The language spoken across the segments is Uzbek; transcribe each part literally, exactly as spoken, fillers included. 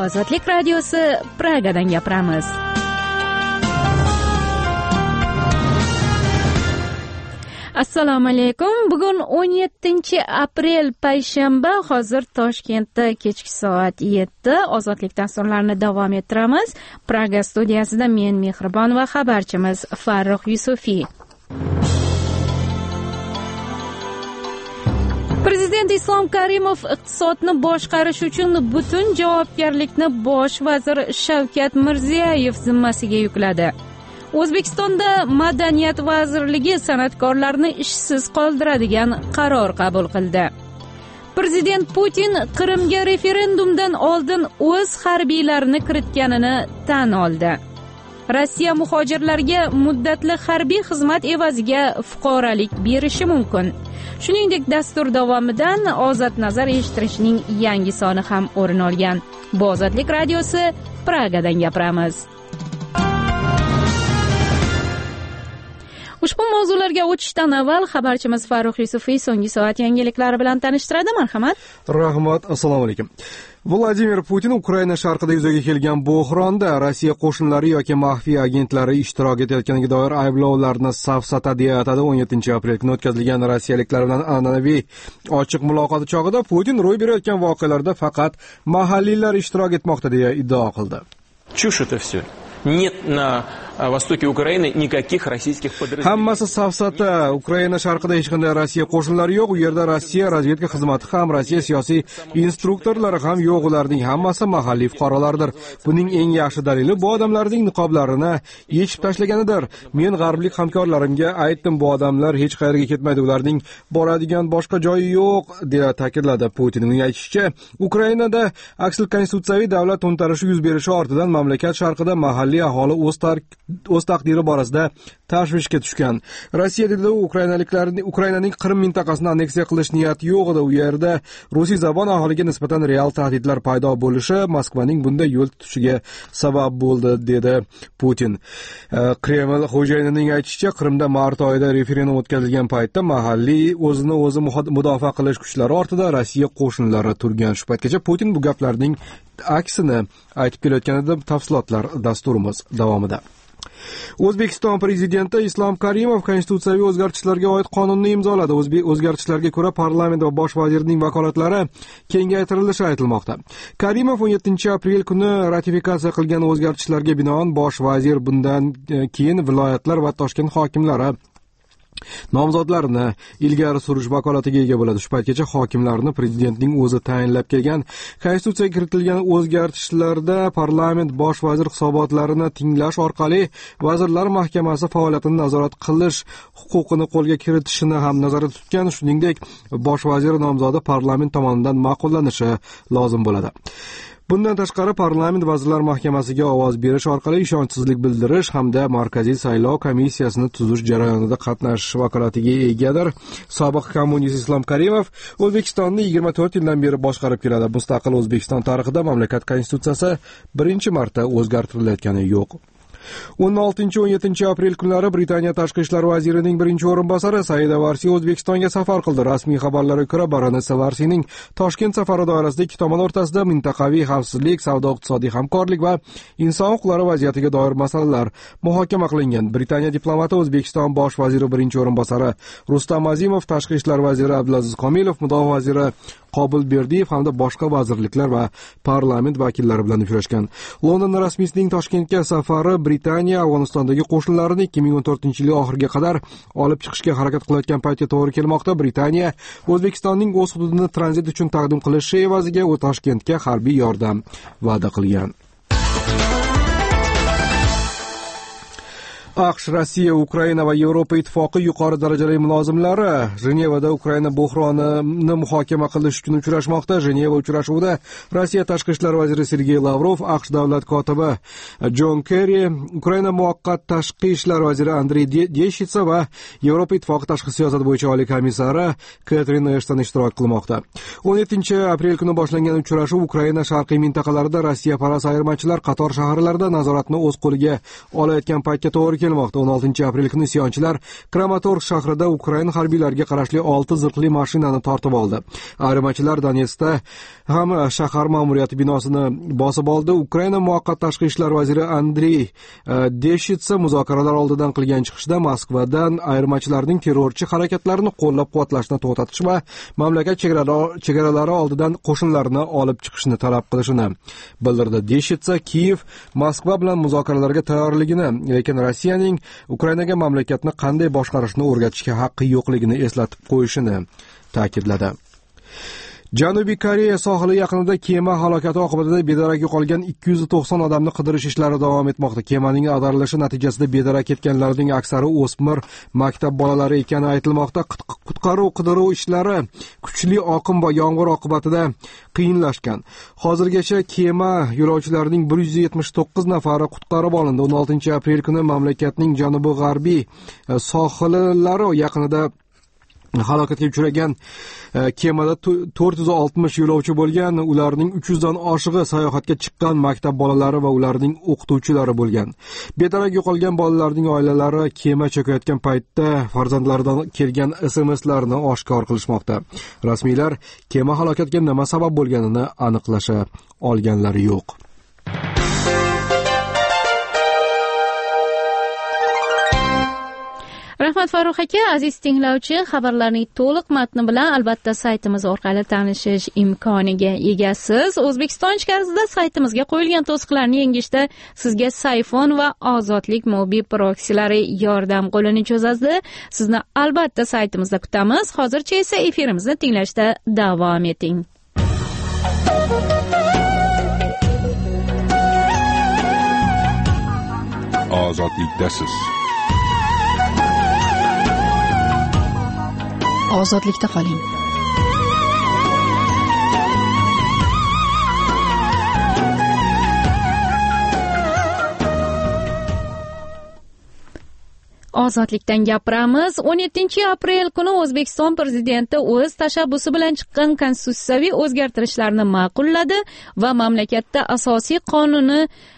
Ozodlik radiosi Pragadan gapiramiz. Assalomu alaykum. Bugun o'n yettinchi aprel payshanba. Hozir Toshkentda kechki soat yetti. Ozodlik dasturlarini davom ettiramiz. Praga studiyasida men Mehribon va xabarchimiz Farruh Yusufiy. Prezident Islom Karimov iqtisodni boshqarish uchun butun javobgarlikni bosh vazir Shavkat Mirziyoyev zimmasiga yukladi. O'zbekistonda Madaniyat vazirligi san'atkorlarni ishsiz qoldiradigan qaror qabul qildi. Prezident Putin Qrimga referendumdan oldin o'z harbiylarini kiritganini tan oldi. Rossiya muhojirlarga muddatli harbiy xizmat evaziga fuqarolik berishi mumkin. Shuningdek, dastur davomidan ozod nazar eshittirishning yangi soni ham o'rin olgan. Bu Ozodlik radiosi Pragadan gapiramiz. Ushbu mavzularga o'tishdan avval xabarchimiz Farruh Yusufiy so'nggi soat yangiliklari bilan tanishtiradi. Marhamat. Rahmat. Assalomu alaykum. Vladimir Putin Ukraina sharqida yuzaga kelgan bo'hronda Rossiya qo'shinlari yoki maxfiy agentlari ishtirok etayotganiga doir ayblovlarni safsata deya atadi. o'n yettinchi aprel kuni o'tkazilgan rossiyaliklar bilan an'anaviy ochiq muloqoti chog'ida Putin ro'y berayotgan voqealarda faqat mahalliylar ishtirok etmoqda deya iddao qildi. Чушь это все. Нет на востоке Украины никаких российских подразделений. Hammasi safsata. Ukraina sharqida hech qanday Rossiya qo'shinlari yo'q. U yerda Rossiya razvedka xizmati ham, Rossiya siyosiy instruktorlari ham yo'q. Ularning hammasi mahalliy fuqarolardir. Buning eng yaxshi dalili bu odamlarning niqoblarini yechib tashlaganidir. Men g'arblik hamkorlarimga aytdim, bu odamlar hech qayerga ketmaydi. Ularning boradigan boshqa joyi yo'q, deya ta'kidladi Putin. Uning aytishicha, Ukrainada aksil konstitutsiyaviy davlat to'ntarishi yuz berishi ortidan mamlakat sharqida mahalliy aholi o'z o'z taqdiri borasida tashvishga tushgan. Rossiya dedi, Ukrainaliklarning Ukrainaning Qrim mintaqasini anneksiya qilish niyati yo'q edi. U yerda rusiy zabon aholiga nisbatan real tahdidlar paydo bo'lishi Moskvaning bunday yo'l tutishiga sabab bo'ldi, dedi Putin. Kreml xo'jayinining aytishicha, Qrimda mart oyida referendum o'tkazilgan paytda mahalliy o'zini o'zi mudofaa qilish kuchlari ortida Rossiya qo'shinlari turgan. Shu paytgacha Putin bu gaplarning aksini aytib kelayotganida tafsilotlar dasturimiz davomida. O'zbekiston prezidenti Islom Karimov konstitutsiyaviy o'zgartishlarga oid qonunni imzoladi. O'zgartishlarga ko'ra parlament va bosh vazirning vakolatlari kengaytirilishi aytilmoqda. Karimov o'n yettinchi aprel kuni ratifikatsiya qilgan o'zgartishlarga binoan bosh vazir bundan keyin viloyatlar va Toshkent hokimlari nomzodlarni ilgari surish vakolatiga ega bo'ladi. Shu paytgacha hokimlarni prezidentning o'zi tayinlab kelgan. Konstitutsiyaga kiritilgan o'zgartishlarda parlament bosh vazir hisobotlarini tinglash orqali vazirlar mahkamasi faoliyatini nazorat qilish huquqini qo'lga kiritishini ham nazarda tutgan. Shuningdek, bosh vazir nomzodi parlament tomonidan ma'qullanishi lozim bo'ladi. Bundan tashqari parlament vazirlar mahkamasiga ovoz berish orqali ishonchsizlik bildirish hamda markaziy saylov komissiyasini tuzish jarayonida qatnashish vakolatiga egadir. Sobiq kommunist Islom Karimov O'zbekistonni yigirma to'rt yildan beri boshqarib keladi. Mustaqil O'zbekiston tarixida mamlakat konstitutsiyasi birinchi marta o'zgartirilayotgani yo'q. o'n oltinchi o'n yettinchi aprel kunlari Britaniya tashqi ishlar vazirining birinchi o'rinbosari Saida Varsi O'zbekistonga safar qildi. Rasmiy xabarlarga ko'ra, baronessa Varsining Toshkent safari doirasida ikki tomon o'rtasida mintaqaviy xavfsizlik, savdo-iqtisodiy hamkorlik va inson huquqlari vaziyatiga doir masalalar muhokama qilingan. Britaniya diplomati O'zbekiston bosh vaziri birinchi o'rinbosari Rustam Azimov, tashqi ishlar vaziri Abdulaziz Komilov, mudofaa vaziri Qobil Berdiyev hamda boshqa vazirliklar va parlament vakillari bilan uchrashgan. London rasmiysining Toshkentga safari Britaniya Afg'onistondagi qo'shinlarini ikki ming o'n to'rtinchi yil oxiriga qadar olib chiqishga harakat qilayotgan paytga to'g'ri kelmoqda. Britaniya O'zbekistonning o'z hududini tranzit uchun taqdim qilishi evaziga u Toshkentga harbiy yordam va'da qilgan. AQSh, Rossiya, Ukraina va Yevropa ittifoqi yuqori darajali mulozimlari Jenevada Ukraina bo'hronini muhokama qilish uchun uchrashmoqda. Jeneva uchrashuvida Rossiya tashqi ishlar vaziri Sergey Lavrov, AQSh davlat kotibi Jon Kerri, Ukraina muvaqqat tashqi ishlar vaziri Andrey Deshitsa va Yevropa ittifoqi tashqi siyosat bo'yicha oliy komissari Katrin Eshton ishtirok qilmoqda. o'n yettinchi aprel kuni boshlangan uchrashuv Ukraina sharqiy mintaqalarida Rossiya paras ayirmachilar qator shaharlarda nazoratni o'z qo'liga olayotgan paytga to'g'ri kelmoqda. o'n oltinchi aprel kuni isyonchilar Kramatorsk shahrida Ukraina harbiylariga qarashli olti zirhli mashinani tortib oldi. Ayirmachilar Donetskda ham shahar ma'muriyati binosini bosib oldi. Ukraina muvaqqat tashqi ishlar vaziri Andrey Deshitsa muzokaralar oldidan qilgan chiqishda Moskvadan ayirmachilarning terrorchi harakatlarini qo'llab-quvvatlashni to'xtatish va mamlakat chegaralari oldidan qo'shinlarni olib chiqishni talab qilishini bildirdi. Deshitsa Kiyev Moskva bilan muzokaralarga tayyorligini, lekin Rossiyaning Ukrainaga mamlakatni qanday boshqarishni o'rgatishga haqqi yo'qligini eslatib qo'yishini ta'kidladi. Janubiy Koreya sohili yaqinida kema halokati oqibatida bedarak yo'qolgan ikki yuz to'qson odamni qidirish ishlari davom etmoqda. Kemaning ag'darilishi natijasida bedarak ketganlarning aksari o'smir maktab bolalari ekani aytilmoqda. Qutqaruv qidiruv ishlari kuchli oqim va yomg'ir oqibatida qiyinlashgan. Hozirgacha kema yo'lovchilarining bir yuz yetmish to'qqiz nafari qutqarib olindi. o'n oltinchi aprel kuni mamlakatning janubi-g'arbiy sohillari yaqinida halokatga uchragan kemada to'rt yuz oltmish yo'lovchi bo'lgan. Ularning uch yuz dan oshig'i sayohatga chiqqan maktab bolalari va ularning o'qituvchilari bo'lgan. Bedarak yo'qolgan bolalarning oilalari kema cho'kayotgan paytda farzandlaridan kelgan S M S'larni oshkor qilishmoqda. Rasmiylar kema halokatga nima sabab bo'lganini aniqlasha olganlari yo'q. Rahmat Farruh aka, aziz tinglovchi, xabarlarning to'liq matni bilan albatta saytimiz orqali tanishish imkoniga egasiz. O'zbekiston ichkarisida saytimizga qo'yilgan to'siqlarni yengishda sizga Sayfon va Ozodlik mobil proksilari yordam qo'lini cho'zadi. Sizni albatta saytimizda kutamiz. Hozircha esa efirimizni tinglashda davom eting. Ozodlikdasiz. Ozodlikda qoling. Ozodlikdan gapiramiz. o'n yettinchi aprel kuni O'zbekiston prezidenti o'z tashabbusi bilan chiqqan konstitutsiyaviy o'zgartirishlarni ma'qulladi va mamlakatda asosiy qonuni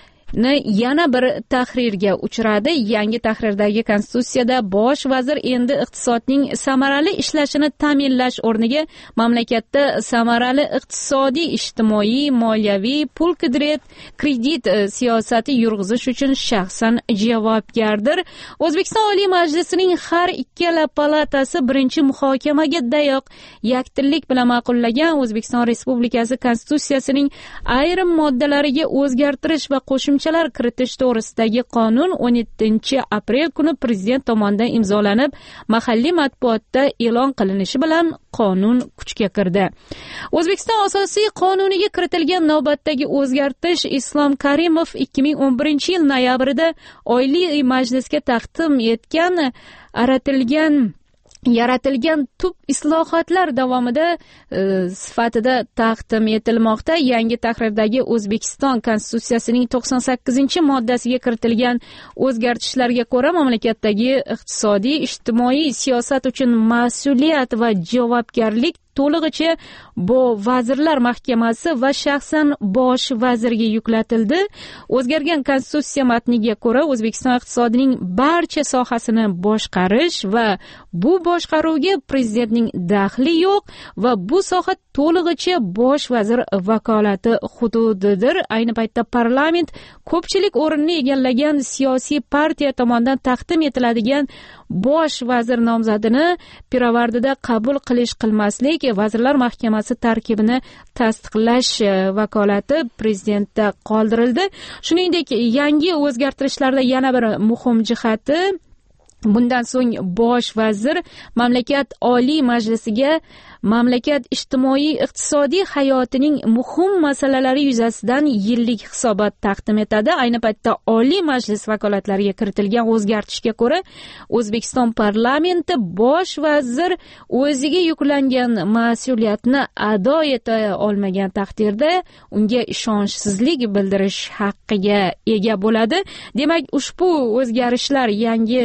yana bir tahrirga uchradi. Yangi tahrirdagi konstitutsiyada bosh vazir endi iqtisodning samarali ishlashini ta'minlash o'rniga mamlakatda samarali iqtisodiy, ijtimoiy, moliyaviy, pul kredit kredit siyosati yurg'izish uchun shaxsan javobgardir. O'zbekiston Oliy Majlisining har ikkala palatasi birinchi muhokamaga dayoq yakdillik bilan ma'qullagan O'zbekiston Respublikasi konstitutsiyasining ayrim moddalariga o'zgartirish va qo'shimchalar kiritish to'g'risidagi qonun o'n yettinchi aprel kuni prezident tomonidan imzolanib, mahalliy matbuotda e'lon qilinishi bilan qonun kuchga kirdi. O'zbekiston asosiy qonuniga kiritilgan navbatdagi o'zgartirish Islom Karimov ikki ming o'n birinchi yil noyabrida Oliy Majlisga taqdim etgan aratilgan yaratilgan tub islohotlar davomida e, sifatida taqdim etilmoqda. Yangi tahrirdagi O'zbekiston konstitutsiyasining to'qson sakkizinchi moddasiga kiritilgan o'zgartishlarga ko'ra mamlakatdagi iqtisodiy, ijtimoiy siyosat uchun mas'uliyat va javobgarlik to'lig'icha bu vazirlar mahkamasi va shaxsan bosh vazirga yuklatildi. O'zgargan konstitutsiya matniga ko'ra O'zbekiston iqtisodining barcha sohasini boshqarish va bu boshqaruvga prezidentning daxli yo'q va bu soha to'lig'icha bosh vazir vakolati hududidir. Ayni paytda parlament ko'pchilik o'rinni egallagan siyosiy partiya tomonidan taqdim etiladigan bosh vazir nomzodini pirovardida qabul qilish qilmaslik, vazirlar mahkamasi tarkibini tasdiqlash vakolati prezidentda qoldirildi. Shuningdek, yangi o'zgartirishlarda yana bir muhim jihati, bundan so'ng bosh vazir mamlakat Oliy Majlisiga mamlakat ijtimoiy iqtisodiy hayotining muhim masalalari yuzasidan yillik hisobot taqdim etadi. Ayni paytda Oliy Majlis vakolatlariga kiritilgan o'zgartishga ko'ra O'zbekiston parlamenti bosh vazir o'ziga yuklangan mas'uliyatni ado eta olmagan taqdirda unga ishonchsizlik bildirish haqqiga ega bo'ladi. Demak, ushbu o'zgarishlar yangi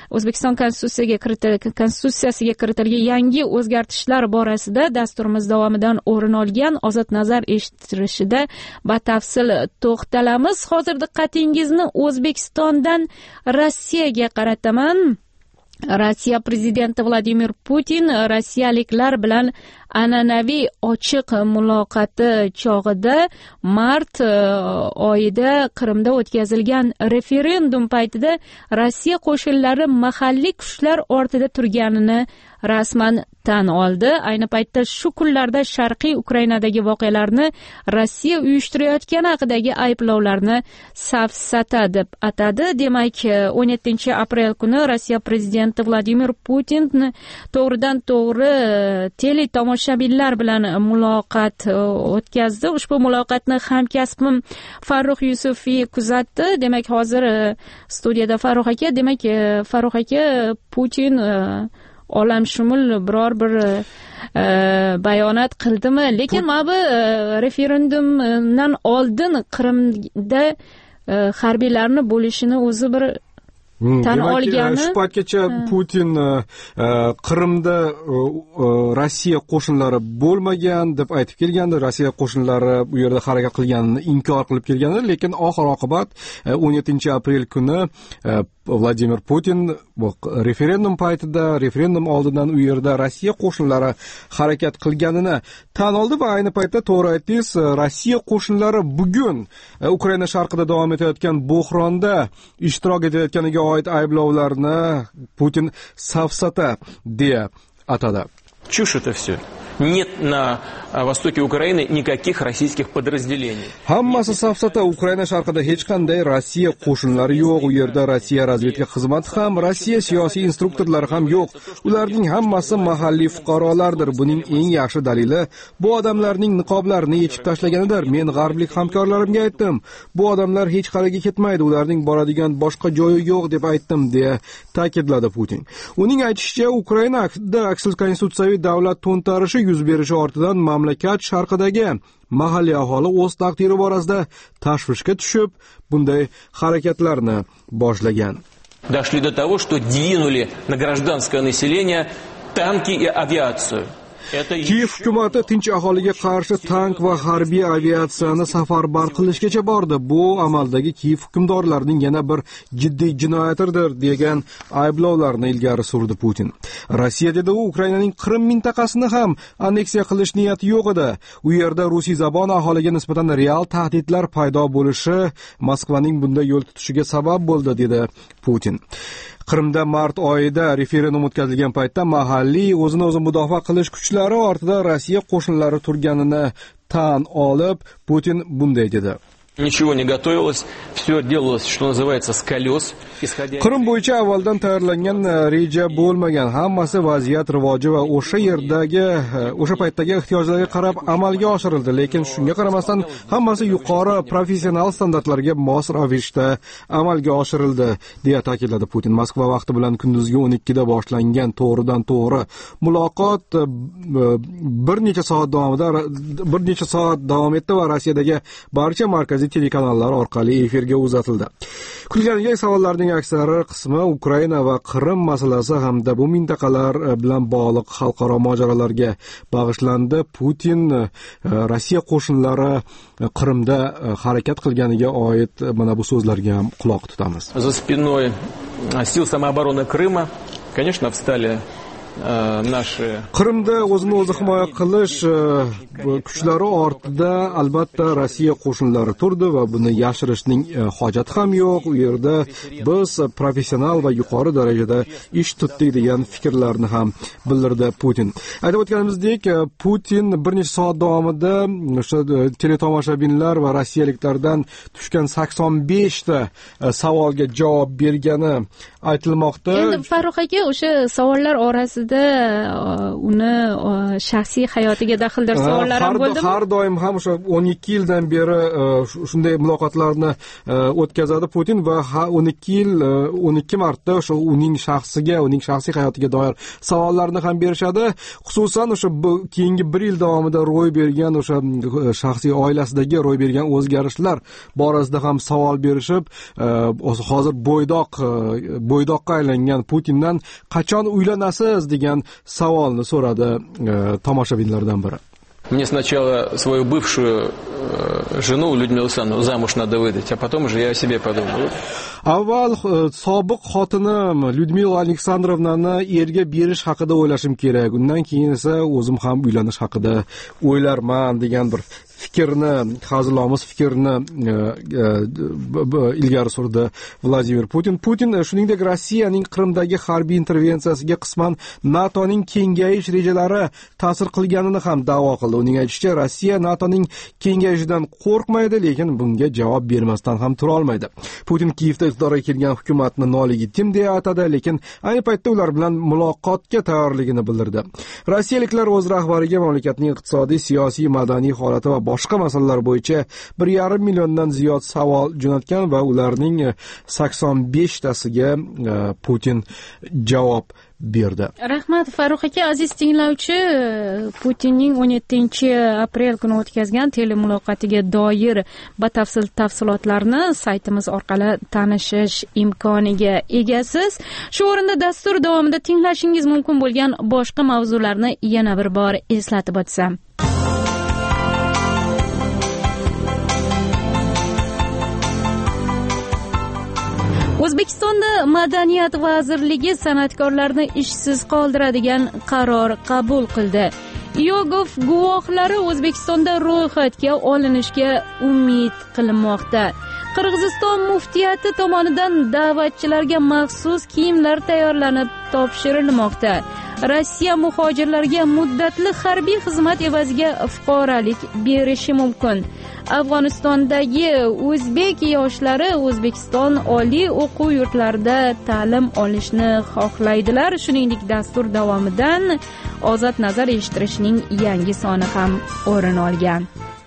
O'zbekiston konstitutsiyaga kiritilgan konstitutsiyasiga kiritilgan yangi o'zgartishlar borasida dasturimiz davomidan o'rin olgan ozod nazar eshittirishida batafsil to'xtalamiz. Hozir diqqatingizni O'zbekistondan Rossiyaga qarataman. Rossiya prezidenti Vladimir Putin rossiyaliklar bilan an'anaviy ochiq muloqoti chog'ida mart oyida Qrimda o'tkazilgan referendum paytida Rossiya qo'shinlari mahalliy kuchlar ortida turganini rasman tan oldi. Ayni paytda shu kunlarda Sharqiy Ukrainadagi voqealarni Rossiya uyushtirayotgani haqidagi ayblovlarni safsata deb atadi. Demak, o'n yettinchi aprel kuni Rossiya prezidenti Vladimir Putin to'g'ridan to'g'ri tele tomoshabinlar bilan muloqot o'tkazdi. Ushbu muloqotni hamkasbim Farruh Yusufiy kuzatdi. Demak, hozir studiyada Farruh aka. Demak, Farruh aka, Putin olamshumul biror bir e, bayonot qildimi? Lekin mana bu e, referendumdan oldin Qrimda e, harbiylarni bo'lishini o'zi bir tan olgani. Shu paytgacha Putin Qrimda Rossiya qo'shinlari bo'lmagan deb aytib kelgandi. Rossiya qo'shinlari bu yerda harakat qilganini inkor qilib kelgandi, lekin oxir oqibat o'n yettinchi aprel kuni Vladimir Putin referendum paytida, referendum oldidan u yerda Rossiya qo'shinlari harakat qilganini tan oldi va ayni paytda to'g'ri aytdingiz, Rossiya qo'shinlari bugun Ukraina sharqida davom etayotgan bo'hronda ishtirok etayotganiga oid ayblovlarni Putin safsata deya atadi. Чушь это все. Нет на востоке Украины никаких российских подразделений. Hammasi safsata. Ukraina sharqida hech qanday Rossiya qo'shinlari yo'q. U yerda Rossiya razvedka xizmati ham, Rossiya siyosiy instruktorlari ham yo'q. Ularning hammasi mahalliy fuqarolardir. Buning eng yaxshi dalili bu odamlarning niqoblarini yechib tashlaganidir. Men g'arblik hamkorlarimga aytdim, bu odamlar hech qayerga ketmaydi. Ularning boradigan boshqa joyi yo'q deb aytdim, deya ta'kidladi Putin. Uning aytishicha, Ukrainada aksiz konstitutsiyaviy davlat to'ntarishi yuz berishi ortidan mamlakat sharqidagi mahalliy aholi o'z taqdiri borasida tashvishga tushib, bunday harakatlarni boshlagan. Дошли до того, что двинули на гражданское население танки и авиацию. Kiyev hukumati tinch aholiga qarshi tank va harbiy aviatsiyani safarbar qilishgacha bordi. Bu amaldagi Kiyev hukmdorlarining yana bir jiddiy jinoyatidir, degan ayblovlarni ilgari surdi Putin. Rossiya, dedi u, Ukrainaning Qrim mintaqasini ham anneksiya qilish niyati yo'q edi. U yerda rusiy zabon aholiga nisbatan real tahdidlar paydo bo'lishi Moskvaning bunday yo'l tutishiga sabab bo'ldi, dedi Putin. Qrimda mart oyida referendum o'tkazilgan paytda mahalliy o'zini o'zi mudofaa qilish kuchlari ortida Rossiya qo'shinlari turganini tan olib, Putin bunday dedi. Ничего не готовилось, все делалось, что называется, с колес. Qrim bo'yicha avvaldan tayyorlangan reja bo'lmagan, hammasi vaziyat rivoji va o'sha yerdagi, o'sha paytdagi ehtiyojlarga qarab amalga oshirildi. Lekin shunga qaramasdan hammasi yuqori professional standartlarga mos ravishda amalga oshirildi, deya ta'kidladi Putin. Moskva vaqti bilan kunduzgi o'n ikkida boshlangan to'g'ridan to'g'ri muloqot bir necha soat davomida bir necha soat davom etdi va Rossiyadagi barcha markaziy telekanallar orqali efirga uzatildi. Kutilgan savollarning aksari qismi Ukraina va Qrim masalasi hamda bu mintaqalar bilan bog'liq xalqaro mojarolarga bag'ishlandi. Putin Rossiya qo'shinlari Qrimda harakat qilganiga oid mana bu so'zlarga ham quloq tutamiz. За спиной сил самообороны Крыма, конечно, встали Qrimda o'zini o'zi himoya qilish kuchlari ortida albatta Rossiya qo'shinlari turdi va buni yashirishning hojati ham yo'q. U yerda biz professional va yuqori darajada ish tutdik degan fikrlarni ham bildirdi Putin. Aytib o'tganimizdek, Putin bir necha soat davomida o'sha teletomoshabinlar va rossiyaliklardan tushgan sakson besh ta savolga javob bergani aytilmoqda. Endi Farruh aka, o'sha savollar orasida ba'zida uni shaxsiy hayotiga daxldor savollar ham bo'ldimi? Har doim ham o'sha o'n ikki yildan beri shunday muloqotlarni o'tkazadi Putin va o'n ikki yil o'n ikki marta o'sha uning shaxsiga, uning shaxsiy hayotiga doir savollarni ham berishadi. Xususan o'sha keyingi bir yil davomida ro'y bergan o'sha shaxsiy oilasidagi ro'y bergan o'zgarishlar borasida ham savol berishib, hozir bo'ydoq bo'ydoqqa aylangan Putindan qachon uylanasiz degan savolni so'radi tomoshabinlardan biri. Мне сначала свою бывшую жену Людмилу Александровну замуж надо выдать, а потом уже я о себе подумал. Avval sobiq xotinim Lyudmila Aleksandrovnani erga berish haqida o'ylashim kerak. Undan keyin esa o'zim ham uylanish haqida o'ylarman degan bir fikrni, hazilomuz fikrni ilgari surdi Vladimir Putin. Putin shuningdek Rossiyaning Qrimdagi harbiy intervensiyasiga qisman NATOning kengayish rejalari ta'sir qilganini ham da'vo qildi. Uning aytishicha, Rossiya NATOning kengayishidan qo'rqmaydi, lekin bunga javob bermasdan ham tura olmaydi. Putin Kiyevda iqtidorga kelgan hukumatni nolegitim deya atadi, lekin ayni paytda ular bilan muloqotga tayyorligini bildirdi. Rossiyaliklar o'z rahbariga mamlakatning iqtisodiy, siyosiy, madaniy holati va boshqa masalalar bo'yicha bir yarim milliondan ziyod savol jo'natgan va ularning sakson beshtasiga Putin javob berdi. Rahmat Farruh aka. Aziz tinglovchi, Putinning o'n yettinchi aprel kuni o'tkazgan telemuloqotiga doir batafsil tafsilotlarni saytimiz orqali tanishish imkoniga egasiz. Shu o'rinda dastur davomida tinglashingiz mumkin bo'lgan boshqa mavzularni yana bir bor eslatib o'tsam. O'zbekistonda Madaniyat vazirligi san'atkorlarni ishsiz qoldiradigan qaror qabul qildi. Yogov guvohlari O'zbekistonda ro'yxatga olinishga umid qilinmoqda. Qirg'iziston muftiyati tomonidan da'vatchilarga maxsus kiyimlar tayyorlanib topshirilmoqda. Rossiya muhojirlarga muddatli harbiy xizmat evaziga fuqarolik berishi mumkin. Afg'onistondagi o'zbek yoshlari O'zbekiston oliy o'quv yurtlarida ta'lim olishni xohlaydilar. Shuningdek, dastur davomidan Ozod nazar eshittirishning yangi soni ham o'rin olgan.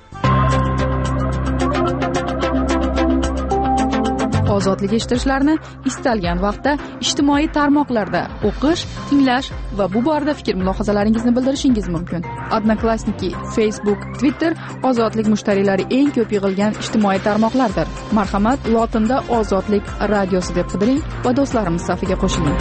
Ozodlik eshittirishlarni istalgan vaqtda ijtimoiy tarmoqlarda o'qish, tinglash va bu borada fikr mulohazalaringizni bildirishingiz mumkin. Odnoklassniki, Facebook, Twitter Ozodlik mushtariylari eng ko'p yig'ilgan ijtimoiy tarmoqlardir. Marhamat, lotinda Ozodlik radiosi deb qidiring va do'stlarimiz safiga qo'shiling.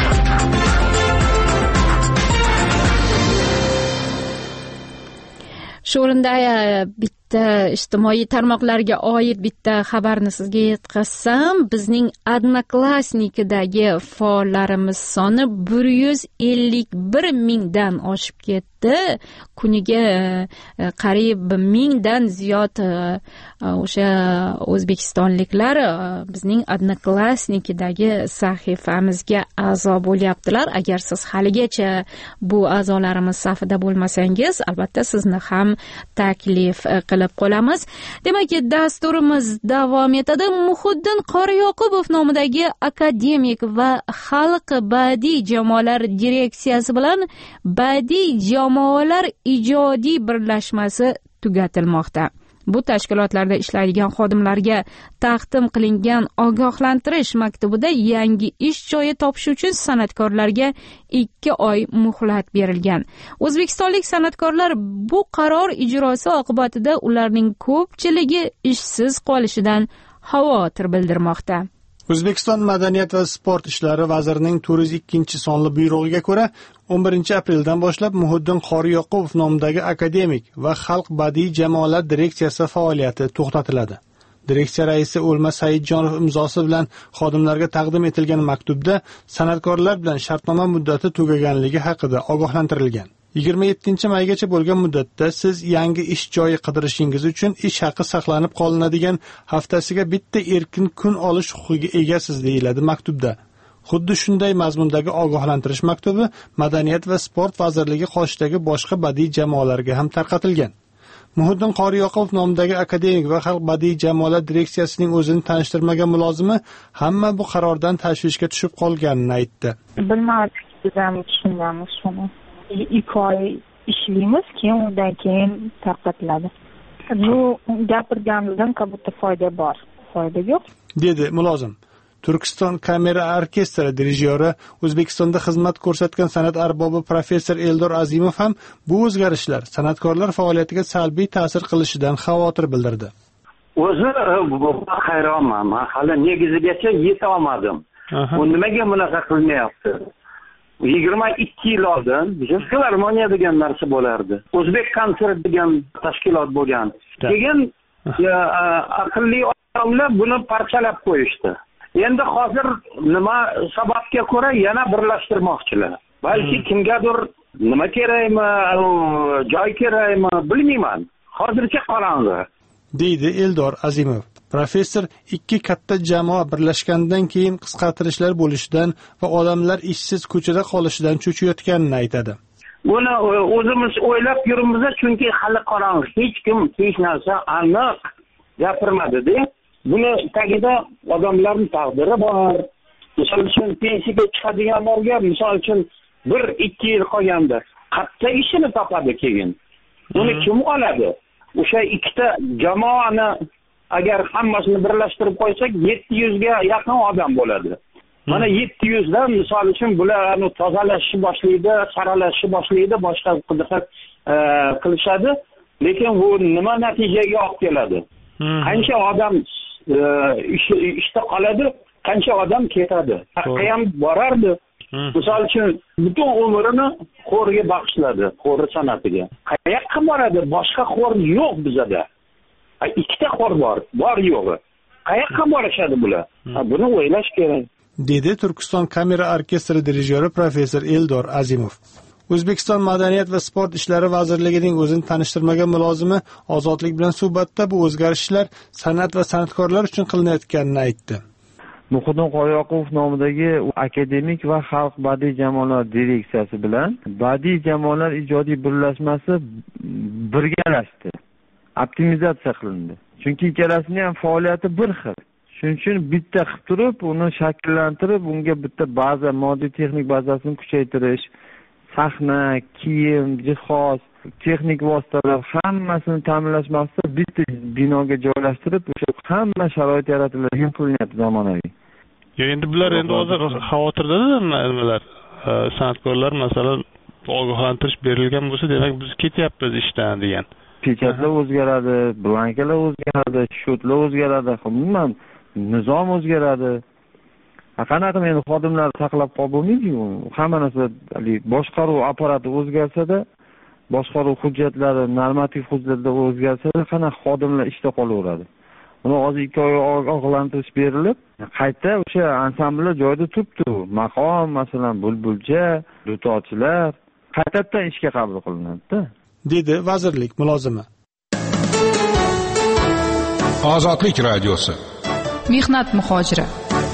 Shu o'rinda bitta ijtimoiy tarmoqlarga oid bitta xabarni sizga yetkazsam, bizning Odnoklassnikidagi faollarimiz soni bir yuz ellik bir mingdan oshib ketdi. Kuniga qariyb mingdan ziyod o'sha o'zbekistonliklar bizning Odnoklassnikidagi sahifamizga a'zo bo'lyaptilar. Agar siz haligacha bu a'zolarimiz safida bo'lmasangiz, albatta sizni ham taklif qilib qolamiz. Demak, dasturimiz davom etadi. Muhiddin Qoriyoqubov nomidagi akademik va xalq badiiy jamoalar direksiyasi bilan badiiy jamoalar ijodiy birlashmasi tugatilmoqda. Bu tashkilotlarda ishlaydigan xodimlarga taqdim qilingan ogohlantirish maktubida yangi ish joyi topish uchun san'atkorlarga ikki oy muhlat berilgan. O'zbekistonlik san'atkorlar bu qaror ijrosi oqibatida ularning ko'pchiligi ishsiz qolishidan xavotir bildirmoqda. O'zbekiston Madaniyat va sport ishlari vazirining to'rt yuz ikkinchi sonli buyrug'iga ko'ra o'n birinchi apreldan boshlab Muhiddin Qoriyoqubov nomidagi akademik va xalq badiiy jamoalar direksiyasi faoliyati to'xtatiladi. Direksiya raisi O'lmas Saidjonov imzosi bilan xodimlarga taqdim etilgan maktubda san'atkorlar bilan shartnoma muddati tugaganligi haqida ogohlantirilgan. yigirma yettinchi maygacha bo'lgan muddatda siz yangi ish joyi qidirishingiz uchun ish haqi saqlanib qolinadigan haftasiga bitta erkin kun olish huquqiga egasiz deyiladi maktubda. Xuddi shunday mazmundagi ogohlantirish maktubi Madaniyat va sport vazirligi qoshidagi boshqa badiiy jamoalarga ham tarqatilgan. Muhiddin Qoriyoqubov nomidagi akademik va xalq badiiy jamoalar direksiyasining o'zini tanishtirmagan mulozimi hamma bu qarordan tashvishga tushib qolganini aytdi. Bilmadik biz ham tushunamiz shuni. ikki oy ishlaymiz, keyin undan keyin tarqatiladi. Bu gapirganimizdan qabutda foyda bor, foyda yo'q, dedi mulozim. Turkiston kamera orkestri dirijori, O'zbekistonda xizmat ko'rsatgan san'at arbobi professor Eldor Azimov ham bu o'zgarishlar san'atkorlar faoliyatiga salbiy ta'sir qilishidan xavotir bildirdi. O'zi hayronman, men hali negizigacha yeta olmadim. U nimaga bunaqa qilmayapti? yigirma ikki yil oldin bizda filarmoniya degan narsa bo'lardi. O'zbek konsert degan tashkilot bo'lgan. Keyin aqlli odamlar buni parchalab qo'yishdi. Endi hozir nima sababga ko'ra yana birlashtirmoqchilar. Balki kimgadir nima kerakmi, joy kerakmi, bilmayman. Hozircha qorong'i, deydi Eldor Azimov. Professor ikki katta jamoa birlashgandan keyin qisqartirishlar bo'lishidan va odamlar ishsiz ko'chada qolishidan cho'chiyotganini aytadi. Buni o'zimiz o'ylab yuribmiz, chunki hali qorong'i, hech kim hech narsa aniq gapirmadi-da. Buni tagida odamlarning taqdiri bor. Misol uchun pensiyaga chiqadiganlarga misol uchun bir ikki yil qolganda qayerda ishini topadi keyin? Buni kim oladi? O'sha ikkita jamoani agar hammasini birlashtirib qo'ysak yetti yuz ga yaqin odam bo'ladi. Mana yetti yuz dan misol uchun bularni tozalashni boshlaydi, saralashni boshlaydi, boshqa qiziq qilishadi, lekin bu nima natijaga olib keladi? Qancha odam ishda qoladi, qancha odam ketadi? Qayam borardi? Misol uchun butun umrini xo'rga bag'ishladi, xo'r san'atiga. Qayoqqa boradi? Boshqa xo'r yo'q bizda. Ikkita xo'r bor, bor yo'g'i. Qayoqqa borishadi bular? Buni o'ylash kerak, dedi Turkiston kamera orkestri dirijori professor Eldor Azimov. O'zbekiston Madaniyat va sport ishlari vazirligining o'zini tanishtirmagan mulozimi Ozodlik bilan suhbatda bu o'zgarishlar san'at va san'atkorlar uchun qilinayotganini aytdi. Muhiddin Qoryoqov nomidagi akademik va xalq badiiy jamoalar direksiyasi bilan badiiy jamoalar ijodiy birlashmasi birgalashdi, optimizatsiya qilindi. Chunki ikkalasining ham faoliyati bir xil. Shuning uchun bitta qilib turib, uni shakllantirib, unga bitta baza, moddiy texnik bazasini kuchaytirish, sahna, kiyim, jihoz, texnik vositalar hammasini ta'minlash maqsadida bitta binoga joylashtirib, o'sha hamma sharoit yaratilgan qilinyapti zamonaviy. Ya endi bular endi hozir xavotirdadir nimalar. San'atkorlar masalan ogohlantirish berilgan bo'lsa, demak biz ketyapmiz ishdan degan. Pechatlar o'zgaradi, blankalar o'zgaradi, shotlar o'zgaradi, umuman nizom o'zgaradi. Qanaqa men xodimlar saqlab qolib bo'lmaydi-ku. Hamma narsa boshqaruv apparati o'zgarsa-da, boshqaruv hujjatlari, normativ hujjatlar o'zgarsa-da, qanaqa xodimlar ishda qolaveradi. Uni hozir ikki oy ogohlantirish berilib, qayta o'sha ansambllar joyida turibdi. Maqom, masalan, bulbulcha, dutorchilar qaytadan ishga qabul qilinadi-da, dedi vazirlik mulozimi. Ozodlik radiosi. Mehnat muhojiri.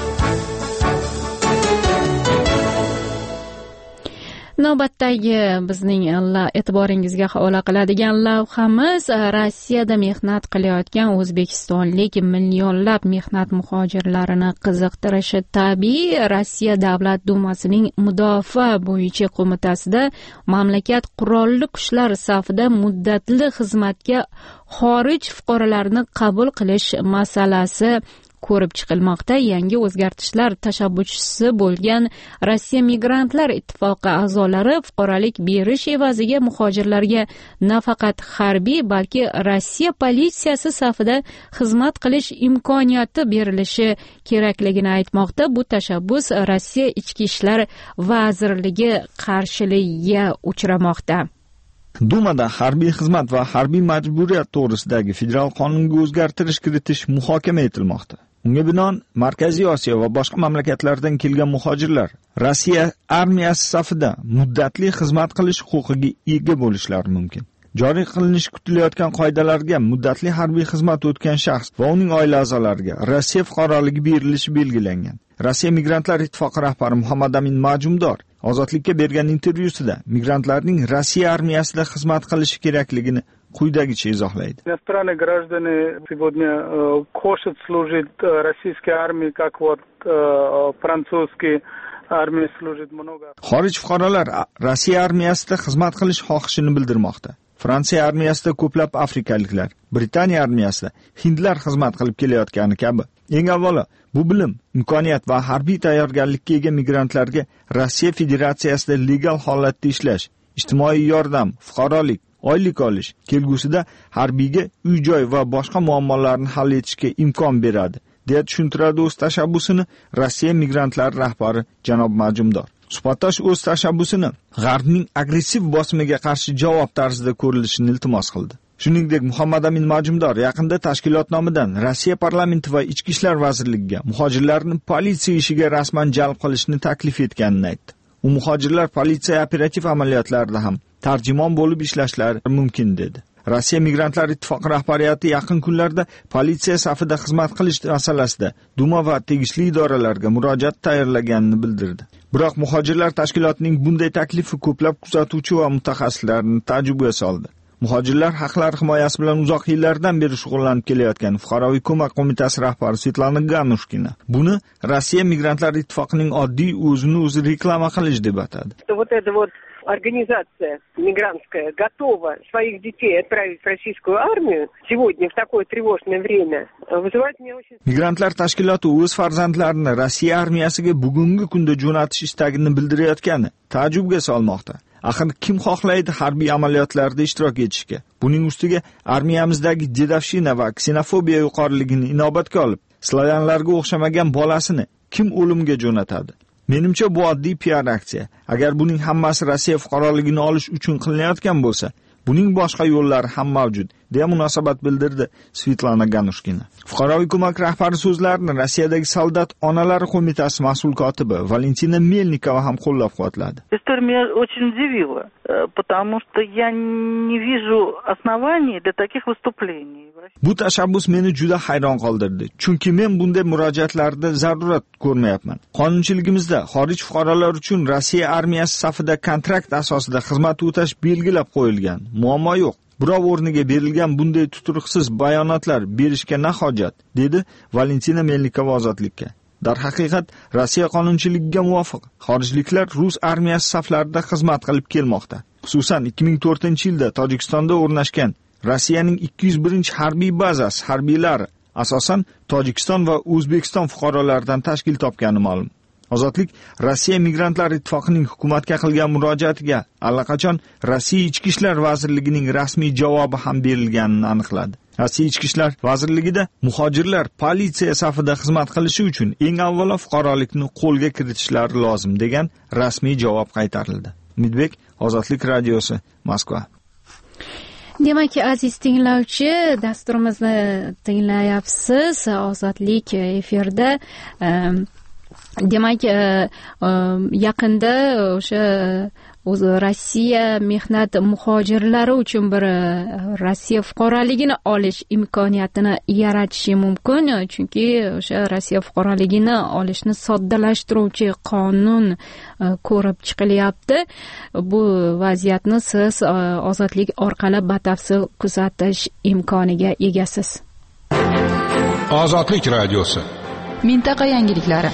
Navbatdagi bizning e'tiboringizga havola qiladigan lavhamiz Rossiyada mehnat qilayotgan o'zbekistonlik millionlab mehnat muhojirlarini qiziqtirishi tabiiy. Rossiya Davlat dumasining mudofaa bo'yicha qo'mitasida mamlakat qurolli kuchlar safida muddatli xizmatga xorij fuqarolarini qabul qilish masalasi ko'rib chiqilmoqda. Yangi o'zgartishlar tashabbuschisi bo'lgan Rossiya Migrantlar ittifoqi a'zolari fuqarolik berish evaziga muhojirlarga nafaqat harbiy, balki Rossiya politsiyasi safida xizmat qilish imkoniyati berilishi kerakligini aytmoqda. Bu tashabbus Rossiya Ichki ishlar vazirligi qarshiligiga uchramoqda. Dumada harbiy xizmat va harbiy majburiyat to'g'risidagi federal qonunga o'zgartirish kiritish muhokama etilmoqda. Unga binoan Markaziy Osiyo va boshqa mamlakatlardan kelgan muhojirlar Rossiya armiyasi safida muddatli xizmat qilish huquqiga ega bo'lishlari mumkin. Joriy qilinishi kutilayotgan qoidalarga muddatli harbiy xizmat o'tgan shaxs va uning oila a'zolariga Rossiya fuqaroligi berilishi belgilangan. Rossiya Migrantlar ittifoqi rahbari Muhammad Amin Majumdor Ozodlikka bergan intervyusida migrantlarning Rossiya armiyasida xizmat qilishi kerakligini quyidagicha izohlaydi. Иностранные граждане сегодня хочет служить российской армии, как вот французский армии служит много. Xorij fuqarolar Rossiya armiyasida xizmat qilish xohishini bildirmoqda. Fransiya armiyasida ko'plab afrikaliklar, Britaniya armiyasida hindlar xizmat qilib kelayotgani kabi. Eng avvalo, bu bilim, imkoniyat va harbiy tayyorgarlikka ega migrantlarga Rossiya Federatsiyasida legal holatda ishlash, ijtimoiy yordam, fuqarolik, oylik olish, kelgusida harbiyga uy-joy va boshqa muammolarni hal etishga imkon beradi, deya tushuntiradi o'z tashabbusini Rossiya migrantlari rahbari janob Majumdor. Suhbatdosh o'z tashabbusini G'arbning agressiv bosimiga qarshi javob tarzida ko'rilishini iltimos qildi. Shuningdek, Muhammad Amin Majumdor yaqinda tashkilot nomidan Rossiya parlamenti va Ichki ishlar vazirligiga muhojirlarni politsiya ishiga rasman jalb qilishni taklif etganini aytdi. U muhojirlar politsiya operativ amaliyotlarida ham tarjimon bo'lib ishlashlari mumkin dedi. Rossiya Migrantlar ittifoqi rahbariyati yaqin kunlarda politsiya safida xizmat qilish masalasida Duma va tegishli idoralarga murojaat tayyorlaganini bildirdi. Biroq muhojirlar tashkilotining bunday taklifi ko'plab kuzatuvchi va mutaxassislarni taajjubga soldi. Muhojirlar haqlari himoyasi bilan uzoq yillardan beri shug'ullanib kelayotgan Fuqaroviy ko'mak qo'mitasi rahbari Svetlana Ganushkina buni Rossiya Migrantlar ittifoqining oddiy o'zini o'zi reklama qilish deb atadi. Организация мигрантская готова своих детей отправить в российскую армию сегодня в такое тревожное время, вызывает меня очень... Migrantlar tashkiloti o'z farzandlarini Rossiya armiyasiga bugungi kunda jo'natish istagini bildirayotgani taajjubga solmoqda. Axir kim xohlaydi harbiy amaliyotlarda ishtirok etishga? Buning ustiga armiyamizdagi dedavshina va ksenofobiya yuqoriligini inobatga olib, slavyanlarga o'xshamagan bolasini kim o'limga jo'natadi? Menimcha bu oddiy P R aksiya. Agar buning hammasi Rossiya fuqaroligini olish uchun qilinayotgan bo'lsa, buning boshqa yo'llari ham mavjud, deya munosabat bildirdi Svetlana Ganushkina. Fuqaroviy ko'mak rahbari so'zlarini Rossiyadagi soldat onalari qo'mitasi mas'ul kotibi Valentina Melnikova ham qo'llab-quvvatladi. История меня очень удивила, потому что я не вижу оснований для таких выступлений. Bu tashabbus meni juda hayron qoldirdi, chunki men bunday murojaatlarda zarurat ko'rmayapman. Qonunchiligimizda xorij fuqarolar uchun Rossiya armiyasi safida kontrakt asosida xizmat o'tash belgilab qo'yilgan. Muammo yo'q. Birov o'rniga berilgan bunday tuturuqsiz bayonotlar berishga na hojat, dedi Valentina Melnikova Ozodlikka. Darhaqiqat, Rossiya qonunchiligiga muvofiq xorijliklar rus armiyasi saflarida xizmat qilib kelmoqda. Xususan ikki ming to'rtinchi yilda Tojikistonda o'rnashgan Rossiyaning ikki yuz birinchi harbiy bazasi harbiylari asosan Tojikiston va O'zbekiston fuqarolaridan tashkil topgani ma'lum. Ozodlik Rossiya Migrantlar ittifoqining hukumatga qilgan murojaatiga allaqachon Rossiya Ichki ishlar vazirligining rasmiy javobi ham berilganini aniqladi. Rossiya Ichki ishlar vazirligida muhojirlar politsiya safida xizmat qilishi uchun eng avvalo fuqarolikni qo'lga kiritishlari lozim degan rasmiy javob qaytarildi. Umidbek, Ozodlik radiosi, Moskva. Demak, aziz tinglovchi, dasturimizni tinglayapsiz. Ozodlik efirda. Demak, yaqinda o'sha o'zi Rossiya mehnat muhojirlari uchun bir Rossiya fuqaroligini olish imkoniyatini yaratishi mumkin, chunki o'sha Rossiya fuqaroligini olishni soddalashtiruvchi qonun ko'rib chiqilyapti. Bu vaziyatni siz Ozodlik orqali batafsil kuzatish imkoniga egasiz. Ozodlik radiosi. Mintaqa yangiliklari.